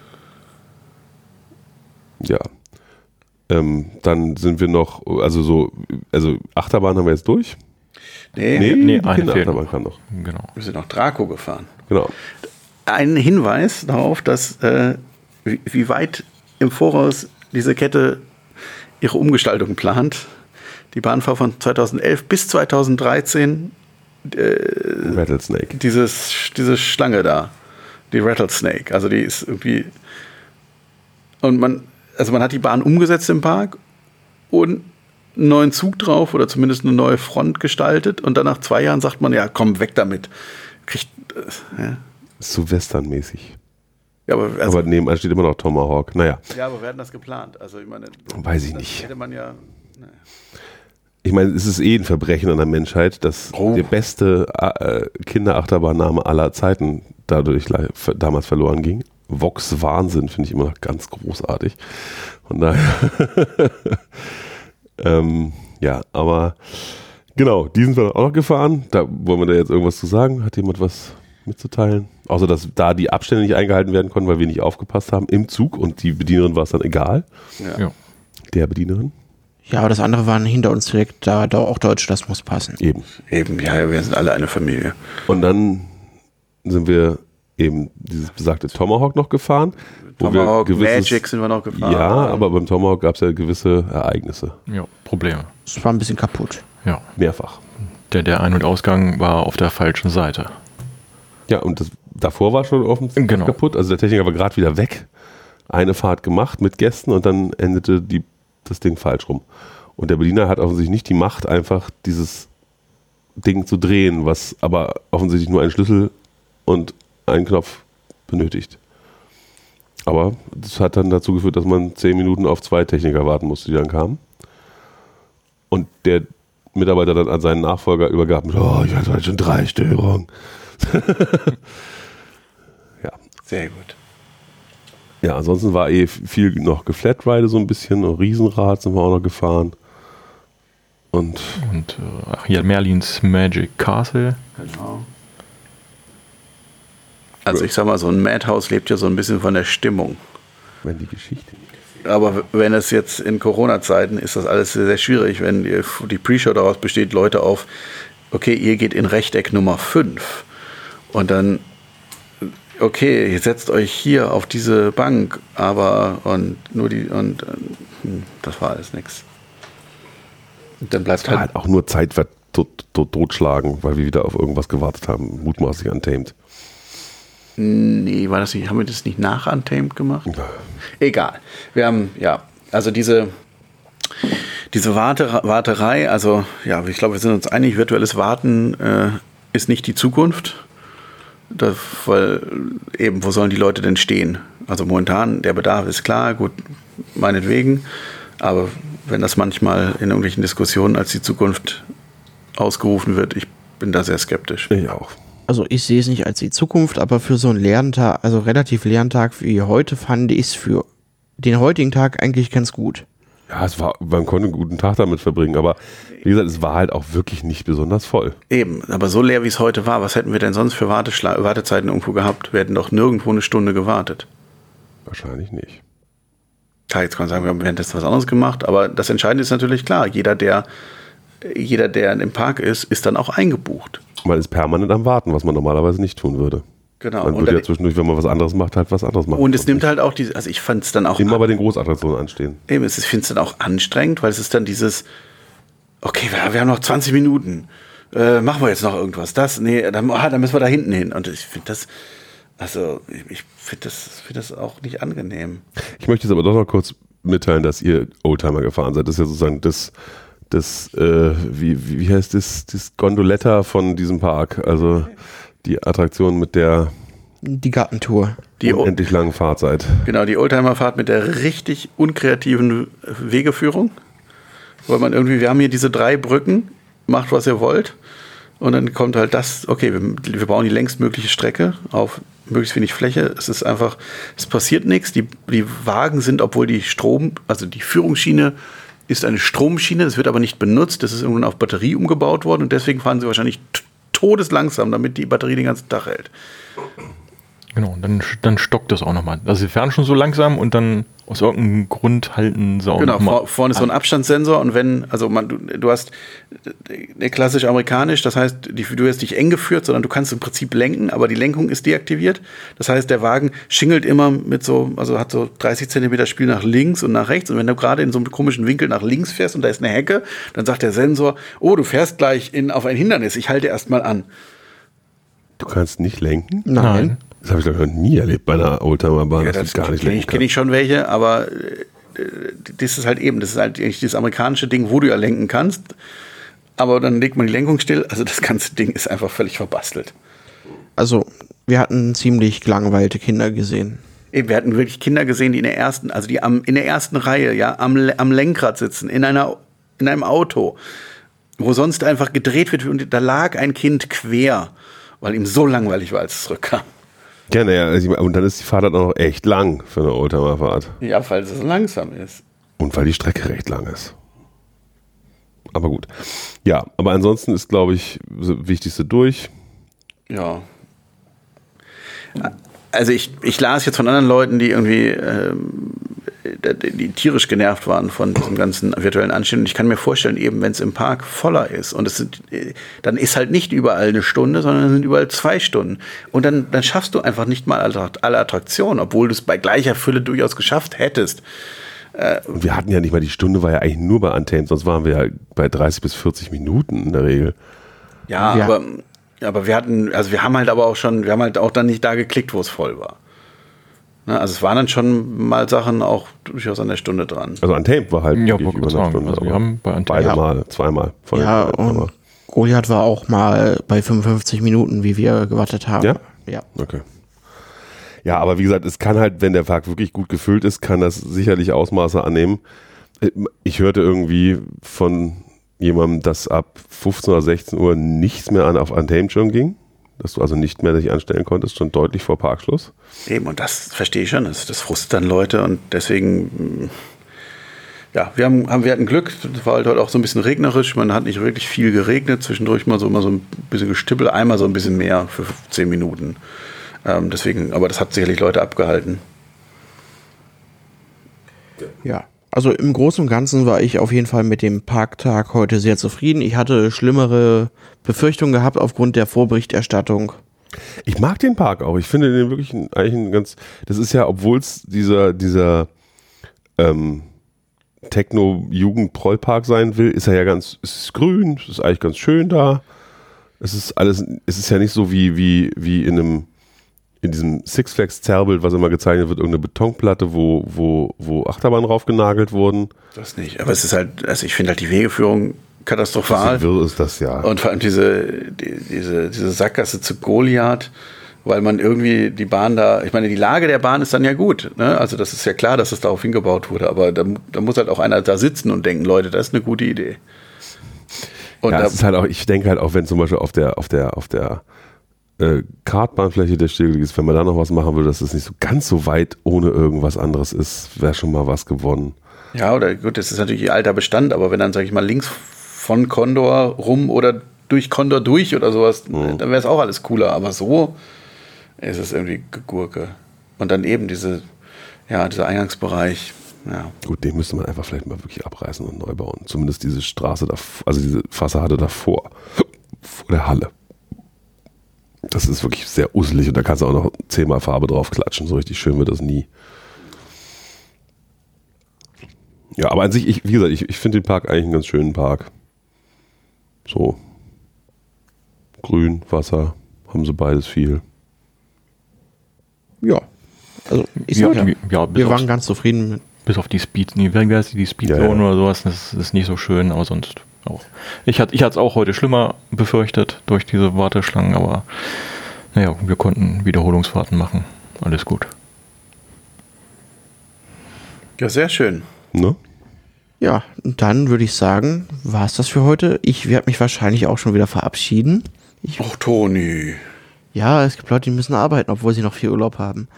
Ja. Ähm, dann sind wir noch, also so, also Achterbahn haben wir jetzt durch. Nee, Nee, nee, die eine fehlt Kinderachterbahn noch. kann noch. Genau. wir sind noch Draco gefahren. Genau. Ein Hinweis darauf, dass äh, wie, wie weit im Voraus diese Kette ihre Umgestaltung plant. Die Bahn war von zweitausendelf bis zweitausenddreizehn Rattlesnake. dieses, diese Schlange da, die Rattlesnake. Also die ist irgendwie und man, also man hat die Bahn umgesetzt im Park und einen neuen Zug drauf oder zumindest eine neue Front gestaltet und dann nach zwei Jahren sagt man, ja komm, weg damit. Kriegt, äh, ja. Ist so westernmäßig. Ja, aber, also, Aber nebenan steht immer noch Tomahawk. Naja, ja, aber wir hatten das geplant. Also ich meine, weiß ich das nicht. hätte man ja. Naja. Ich meine, es ist eh ein Verbrechen an der Menschheit, dass Oh. der beste äh, Kinderachterbahnname aller Zeiten dadurch le- ver- damals verloren ging. Vox Wahnsinn finde ich immer noch ganz großartig. Von daher, ähm, ja, aber genau, die sind wir auch noch gefahren. Da wollen wir da jetzt irgendwas zu sagen? Hat jemand was mitzuteilen? Außer, dass da die Abstände nicht eingehalten werden konnten, weil wir nicht aufgepasst haben im Zug und die Bedienerin war es dann egal. Ja. Ja. Der Bedienerin. Ja, aber das andere waren hinter uns direkt, da, da auch Deutsch, das muss passen. Eben. Eben, ja, wir sind alle eine Familie. Und dann sind wir eben dieses besagte Tomahawk noch gefahren. wo wir Tomahawk, gewisses- Magic sind wir noch gefahren. Ja, aber beim Tomahawk gab es ja gewisse Ereignisse. Ja, Probleme. Es war ein bisschen kaputt. Ja. Mehrfach. Der, der Ein- und Ausgang war auf der falschen Seite. Ja, und das, davor war schon offensichtlich Genau. kaputt. Also der Techniker war gerade wieder weg. Eine Fahrt gemacht mit Gästen und dann endete die, das Ding falsch rum. Und der Bediener hat offensichtlich nicht die Macht, einfach dieses Ding zu drehen, was aber offensichtlich nur einen Schlüssel und einen Knopf benötigt. Aber das hat dann dazu geführt, dass man zehn Minuten auf zwei Techniker warten musste, die dann kamen. Und der Mitarbeiter dann an seinen Nachfolger übergab mit, oh, ich hatte heute schon drei Störungen. Ja. Sehr gut. Ja, ansonsten war eh viel noch geflatride so ein bisschen, und Riesenrad sind wir auch noch gefahren. Und Und äh, ach hier, Merlins Magic Castle. Genau. Also ich sag mal, so ein Madhouse lebt ja so ein bisschen von der Stimmung. wenn die Geschichte. Aber wenn es jetzt in Corona-Zeiten ist das alles sehr, sehr schwierig, wenn die, die Pre-Show daraus besteht, Leute auf, okay, ihr geht in Rechteck Nummer fünf und dann, okay, ihr setzt euch hier auf diese Bank, aber und nur die und hm, das war alles nix. Dann bleibt Das war halt, halt auch nur Zeit tot, tot, totschlagen, weil wir wieder auf irgendwas gewartet haben, mutmaßlich Untamed. nee, war das nicht, haben wir das nicht nach Untamed gemacht? Egal. Wir haben, ja, also diese, diese Warte, Warterei, also ja, ich glaube, wir sind uns einig, virtuelles Warten äh, ist nicht die Zukunft. Das, weil eben, wo sollen die Leute denn stehen? Also momentan, der Bedarf ist klar, gut, meinetwegen, aber wenn das manchmal in irgendwelchen Diskussionen als die Zukunft ausgerufen wird, ich bin da sehr skeptisch. Ich auch. Also ich sehe es nicht als die Zukunft, aber für so einen leeren Tag, also relativ leeren Tag wie heute, fand ich es für den heutigen Tag eigentlich ganz gut. Ja, es war, man konnte einen guten Tag damit verbringen, aber wie gesagt, es war halt auch wirklich nicht besonders voll. Eben, aber so leer wie es heute war, was hätten wir denn sonst für Warteschla- Wartezeiten irgendwo gehabt? Wir hätten doch nirgendwo eine Stunde gewartet. Wahrscheinlich nicht. Klar, jetzt kann man sagen, wir haben währenddessen was anderes gemacht, aber das Entscheidende ist natürlich klar, jeder, der, jeder, der im Park ist, ist dann auch eingebucht. Man ist permanent am Warten, was man normalerweise nicht tun würde. Genau. Man Und, würde dann, ja zwischendurch, wenn man was anderes macht, halt was anderes machen. und es nimmt halt auch diese, also ich fand es dann auch immer bei den Großattraktionen anstehen. Eben, es ist, ich finde es dann auch anstrengend, weil es ist dann dieses, okay, wir, wir haben noch zwanzig Minuten, äh, machen wir jetzt noch irgendwas, das, nee, dann, ah, dann müssen wir da hinten hin. Und ich finde das, also ich finde das, find das auch nicht angenehm. Ich möchte jetzt aber doch noch kurz mitteilen, dass ihr Oldtimer gefahren seid. Das ist ja sozusagen das, das äh, wie, wie heißt das, das Gondoletta von diesem Park, also die Attraktion mit der Die Gartentour. Die, unendlich langen Fahrzeit. genau, die Oldtimerfahrt mit der richtig unkreativen Wegeführung, weil man irgendwie, wir haben hier diese drei Brücken, macht was ihr wollt und dann kommt halt das, okay, wir, wir bauen die längstmögliche Strecke auf möglichst wenig Fläche, es ist einfach, es passiert nichts, die, die Wagen sind, obwohl die Strom, also die Führungsschiene ist eine Stromschiene, das wird aber nicht benutzt, das ist irgendwann auf Batterie umgebaut worden und deswegen fahren sie wahrscheinlich t- todeslangsam, damit die Batterie den ganzen Tag hält. Genau, und dann, dann stockt das auch nochmal. Also sie fahren schon so langsam und dann aus irgendeinem Grund halten sie auch Genau, nochmal. vor, vorne ist so ein Abstandssensor und wenn, also man, du, du hast äh, klassisch amerikanisch, das heißt, die, du wirst nicht eng geführt, sondern du kannst im Prinzip lenken, aber die Lenkung ist deaktiviert. Das heißt, der Wagen schingelt immer mit so, also hat so dreißig Zentimeter Spiel nach links und nach rechts und wenn du gerade in so einem komischen Winkel nach links fährst und da ist eine Hecke, dann sagt der Sensor, oh, du fährst gleich in, auf ein Hindernis, ich halte erst mal an. Du kannst nicht lenken? Nein. Das habe ich glaube ich noch nie erlebt bei einer Oldtimerbahn, Ja, dass das du gar nicht kenne lenken ich, kenn ich schon welche, aber äh, das ist halt eben, das ist halt eigentlich dieses amerikanische Ding, wo du ja lenken kannst, aber dann legt man die Lenkung still, also das ganze Ding ist einfach völlig verbastelt. Also, wir hatten ziemlich gelangweilte Kinder gesehen. Eben, wir hatten wirklich Kinder gesehen, die in der ersten, also die am, in der ersten Reihe, ja, am, am Lenkrad sitzen, in einer, in einem Auto, wo sonst einfach gedreht wird und da lag ein Kind quer, weil ihm so langweilig war, als es zurückkam. Ja, naja, also und dann ist die Fahrt halt auch noch echt lang für eine Oldtimerfahrt. Ja, weil es so langsam ist. Und weil die Strecke recht lang ist. Aber gut. Ja, aber ansonsten ist, glaube ich, das Wichtigste durch. Ja. Also ich, ich las jetzt von anderen Leuten, die irgendwie ähm, die tierisch genervt waren von diesem ganzen virtuellen Anstehen. Und ich kann mir vorstellen, eben wenn es im Park voller ist und es sind, dann ist halt nicht überall eine Stunde, sondern es sind überall zwei Stunden. Und dann, dann schaffst du einfach nicht mal alle Attraktionen, obwohl du es bei gleicher Fülle durchaus geschafft hättest. Und wir hatten ja nicht mal, die Stunde war ja eigentlich nur bei Untamed, sonst waren wir ja bei dreißig bis vierzig Minuten in der Regel. Ja, Ja. aber, aber wir hatten, also wir haben halt aber auch schon, wir haben halt auch dann nicht da geklickt, wo es voll war. Ne, also es waren dann schon mal Sachen auch durchaus an der Stunde dran. Also Untamed war halt Ja, wirklich wollte über gerade eine sagen, Stunde. also wir aber haben bei Untamed- beide Ja. Mal, zweimal. voll Ja, aber- und Goliath war auch mal bei fünfundfünfzig Minuten, wie wir gewartet haben. Ja? Ja. Okay. Ja, aber wie gesagt, es kann halt, wenn der Park wirklich gut gefüllt ist, kann das sicherlich Ausmaße annehmen. Ich hörte irgendwie von jemandem, dass ab fünfzehn oder sechzehn Uhr nichts mehr an auf Untamed schon ging. Dass du also nicht mehr dich anstellen konntest, schon deutlich vor Parkschluss. Eben, und das verstehe ich schon, das, das frustet dann Leute und deswegen, ja, wir haben, haben, wir hatten Glück, es war halt heute auch so ein bisschen regnerisch, man hat nicht wirklich viel geregnet, zwischendurch mal so, mal so ein bisschen Gestippel, einmal so ein bisschen mehr für zehn Minuten. Ähm, deswegen, aber das hat sicherlich Leute abgehalten. Ja, also im Großen und Ganzen war ich auf jeden Fall mit dem Parktag heute sehr zufrieden. Ich hatte schlimmere Befürchtungen gehabt aufgrund der Vorberichterstattung. Ich mag den Park auch. Ich finde den wirklich ein, eigentlich ein ganz. Das ist ja, obwohl es dieser dieser ähm, Techno-Jugend-Prollpark sein will, ist er ja ganz. Es ist grün, es ist eigentlich ganz schön da. Es ist alles. Es ist ja nicht so wie wie wie in einem in diesem Six Flags Zerrbild, was immer gezeichnet wird, irgendeine Betonplatte, wo wo wo Achterbahn drauf genagelt wurden. Das nicht. Aber es ist halt. Also ich finde halt die Wegeführung katastrophal. Wirr ist das ja. Und vor allem diese, die, diese, diese Sackgasse zu Goliath, weil man irgendwie die Bahn da, ich meine, die Lage der Bahn ist dann ja gut, ne? Also das ist ja klar, dass es darauf hingebaut wurde, aber da, da muss halt auch einer da sitzen und denken, Leute, das ist eine gute Idee. Und ja, da, es ist halt auch, ich denke halt auch, wenn zum Beispiel auf der, auf der, auf der äh, Kartbahnfläche der stillgelegt ist, wenn man da noch was machen würde, dass es nicht so ganz so weit ohne irgendwas anderes ist, wäre schon mal was gewonnen. ja, oder gut, das ist natürlich alter Bestand, aber wenn dann, sag ich mal, links von Condor rum oder durch Condor durch oder sowas, mhm. dann wäre es auch alles cooler. Aber so ist es irgendwie Gurke. Und dann eben diese, ja, dieser Eingangsbereich. Ja. Gut, den müsste man einfach vielleicht mal wirklich abreißen und neu bauen. Zumindest diese Straße, davor, also diese Fassade davor, vor der Halle. Das ist wirklich sehr uselig und da kannst du auch noch zehnmal Farbe drauf klatschen. So richtig schön wird das nie. Ja, aber an sich, ich, wie gesagt, ich, ich finde den Park eigentlich einen ganz schönen Park. So. Grün, Wasser, haben sie beides viel. Ja, also ich Ja, sag ja, die- ja, bis wir aufs- waren ganz zufrieden mit. Bis auf die Speed, nee, wie heißt die, die Speedzone Ja, ja. oder sowas, das ist nicht so schön, aber sonst auch. Ich hatte ich hatte es auch heute schlimmer befürchtet durch diese Warteschlangen, aber naja, wir konnten Wiederholungsfahrten machen. Alles gut. Ja, sehr schön. Ne? Ja, und dann würde ich sagen, war es das für heute. Ich werde mich wahrscheinlich auch schon wieder verabschieden. Ich, Och, Toni. ja, es gibt Leute, die müssen arbeiten, obwohl sie noch viel Urlaub haben.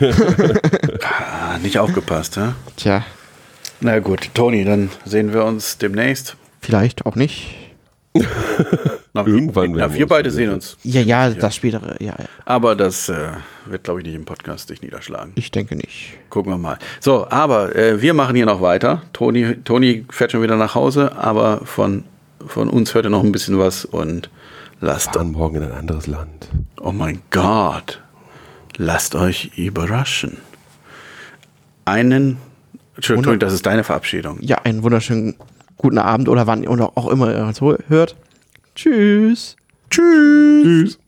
Ah, nicht aufgepasst, hä? Tja, Na gut, Toni, dann sehen wir uns demnächst. vielleicht auch nicht. Na, Irgendwann Na, werden wir wir uns beide sehen. sehen uns. Ja, ja, das spätere, ja, ja, Aber das äh, wird, glaube ich, nicht im Podcast dich niederschlagen. ich denke nicht. Gucken wir mal. So, aber äh, wir machen hier noch weiter. Toni, Toni fährt schon wieder nach Hause, aber von, von uns hört er noch ein bisschen was und lasst Fahren morgen in ein anderes Land. Oh mein Gott. Lasst euch überraschen. Einen. Entschuldigung, Wunder- das ist deine Verabschiedung. Ja, einen wunderschönen guten Abend oder wann oder auch immer ihr uns hört. Tschüss. Tschüss.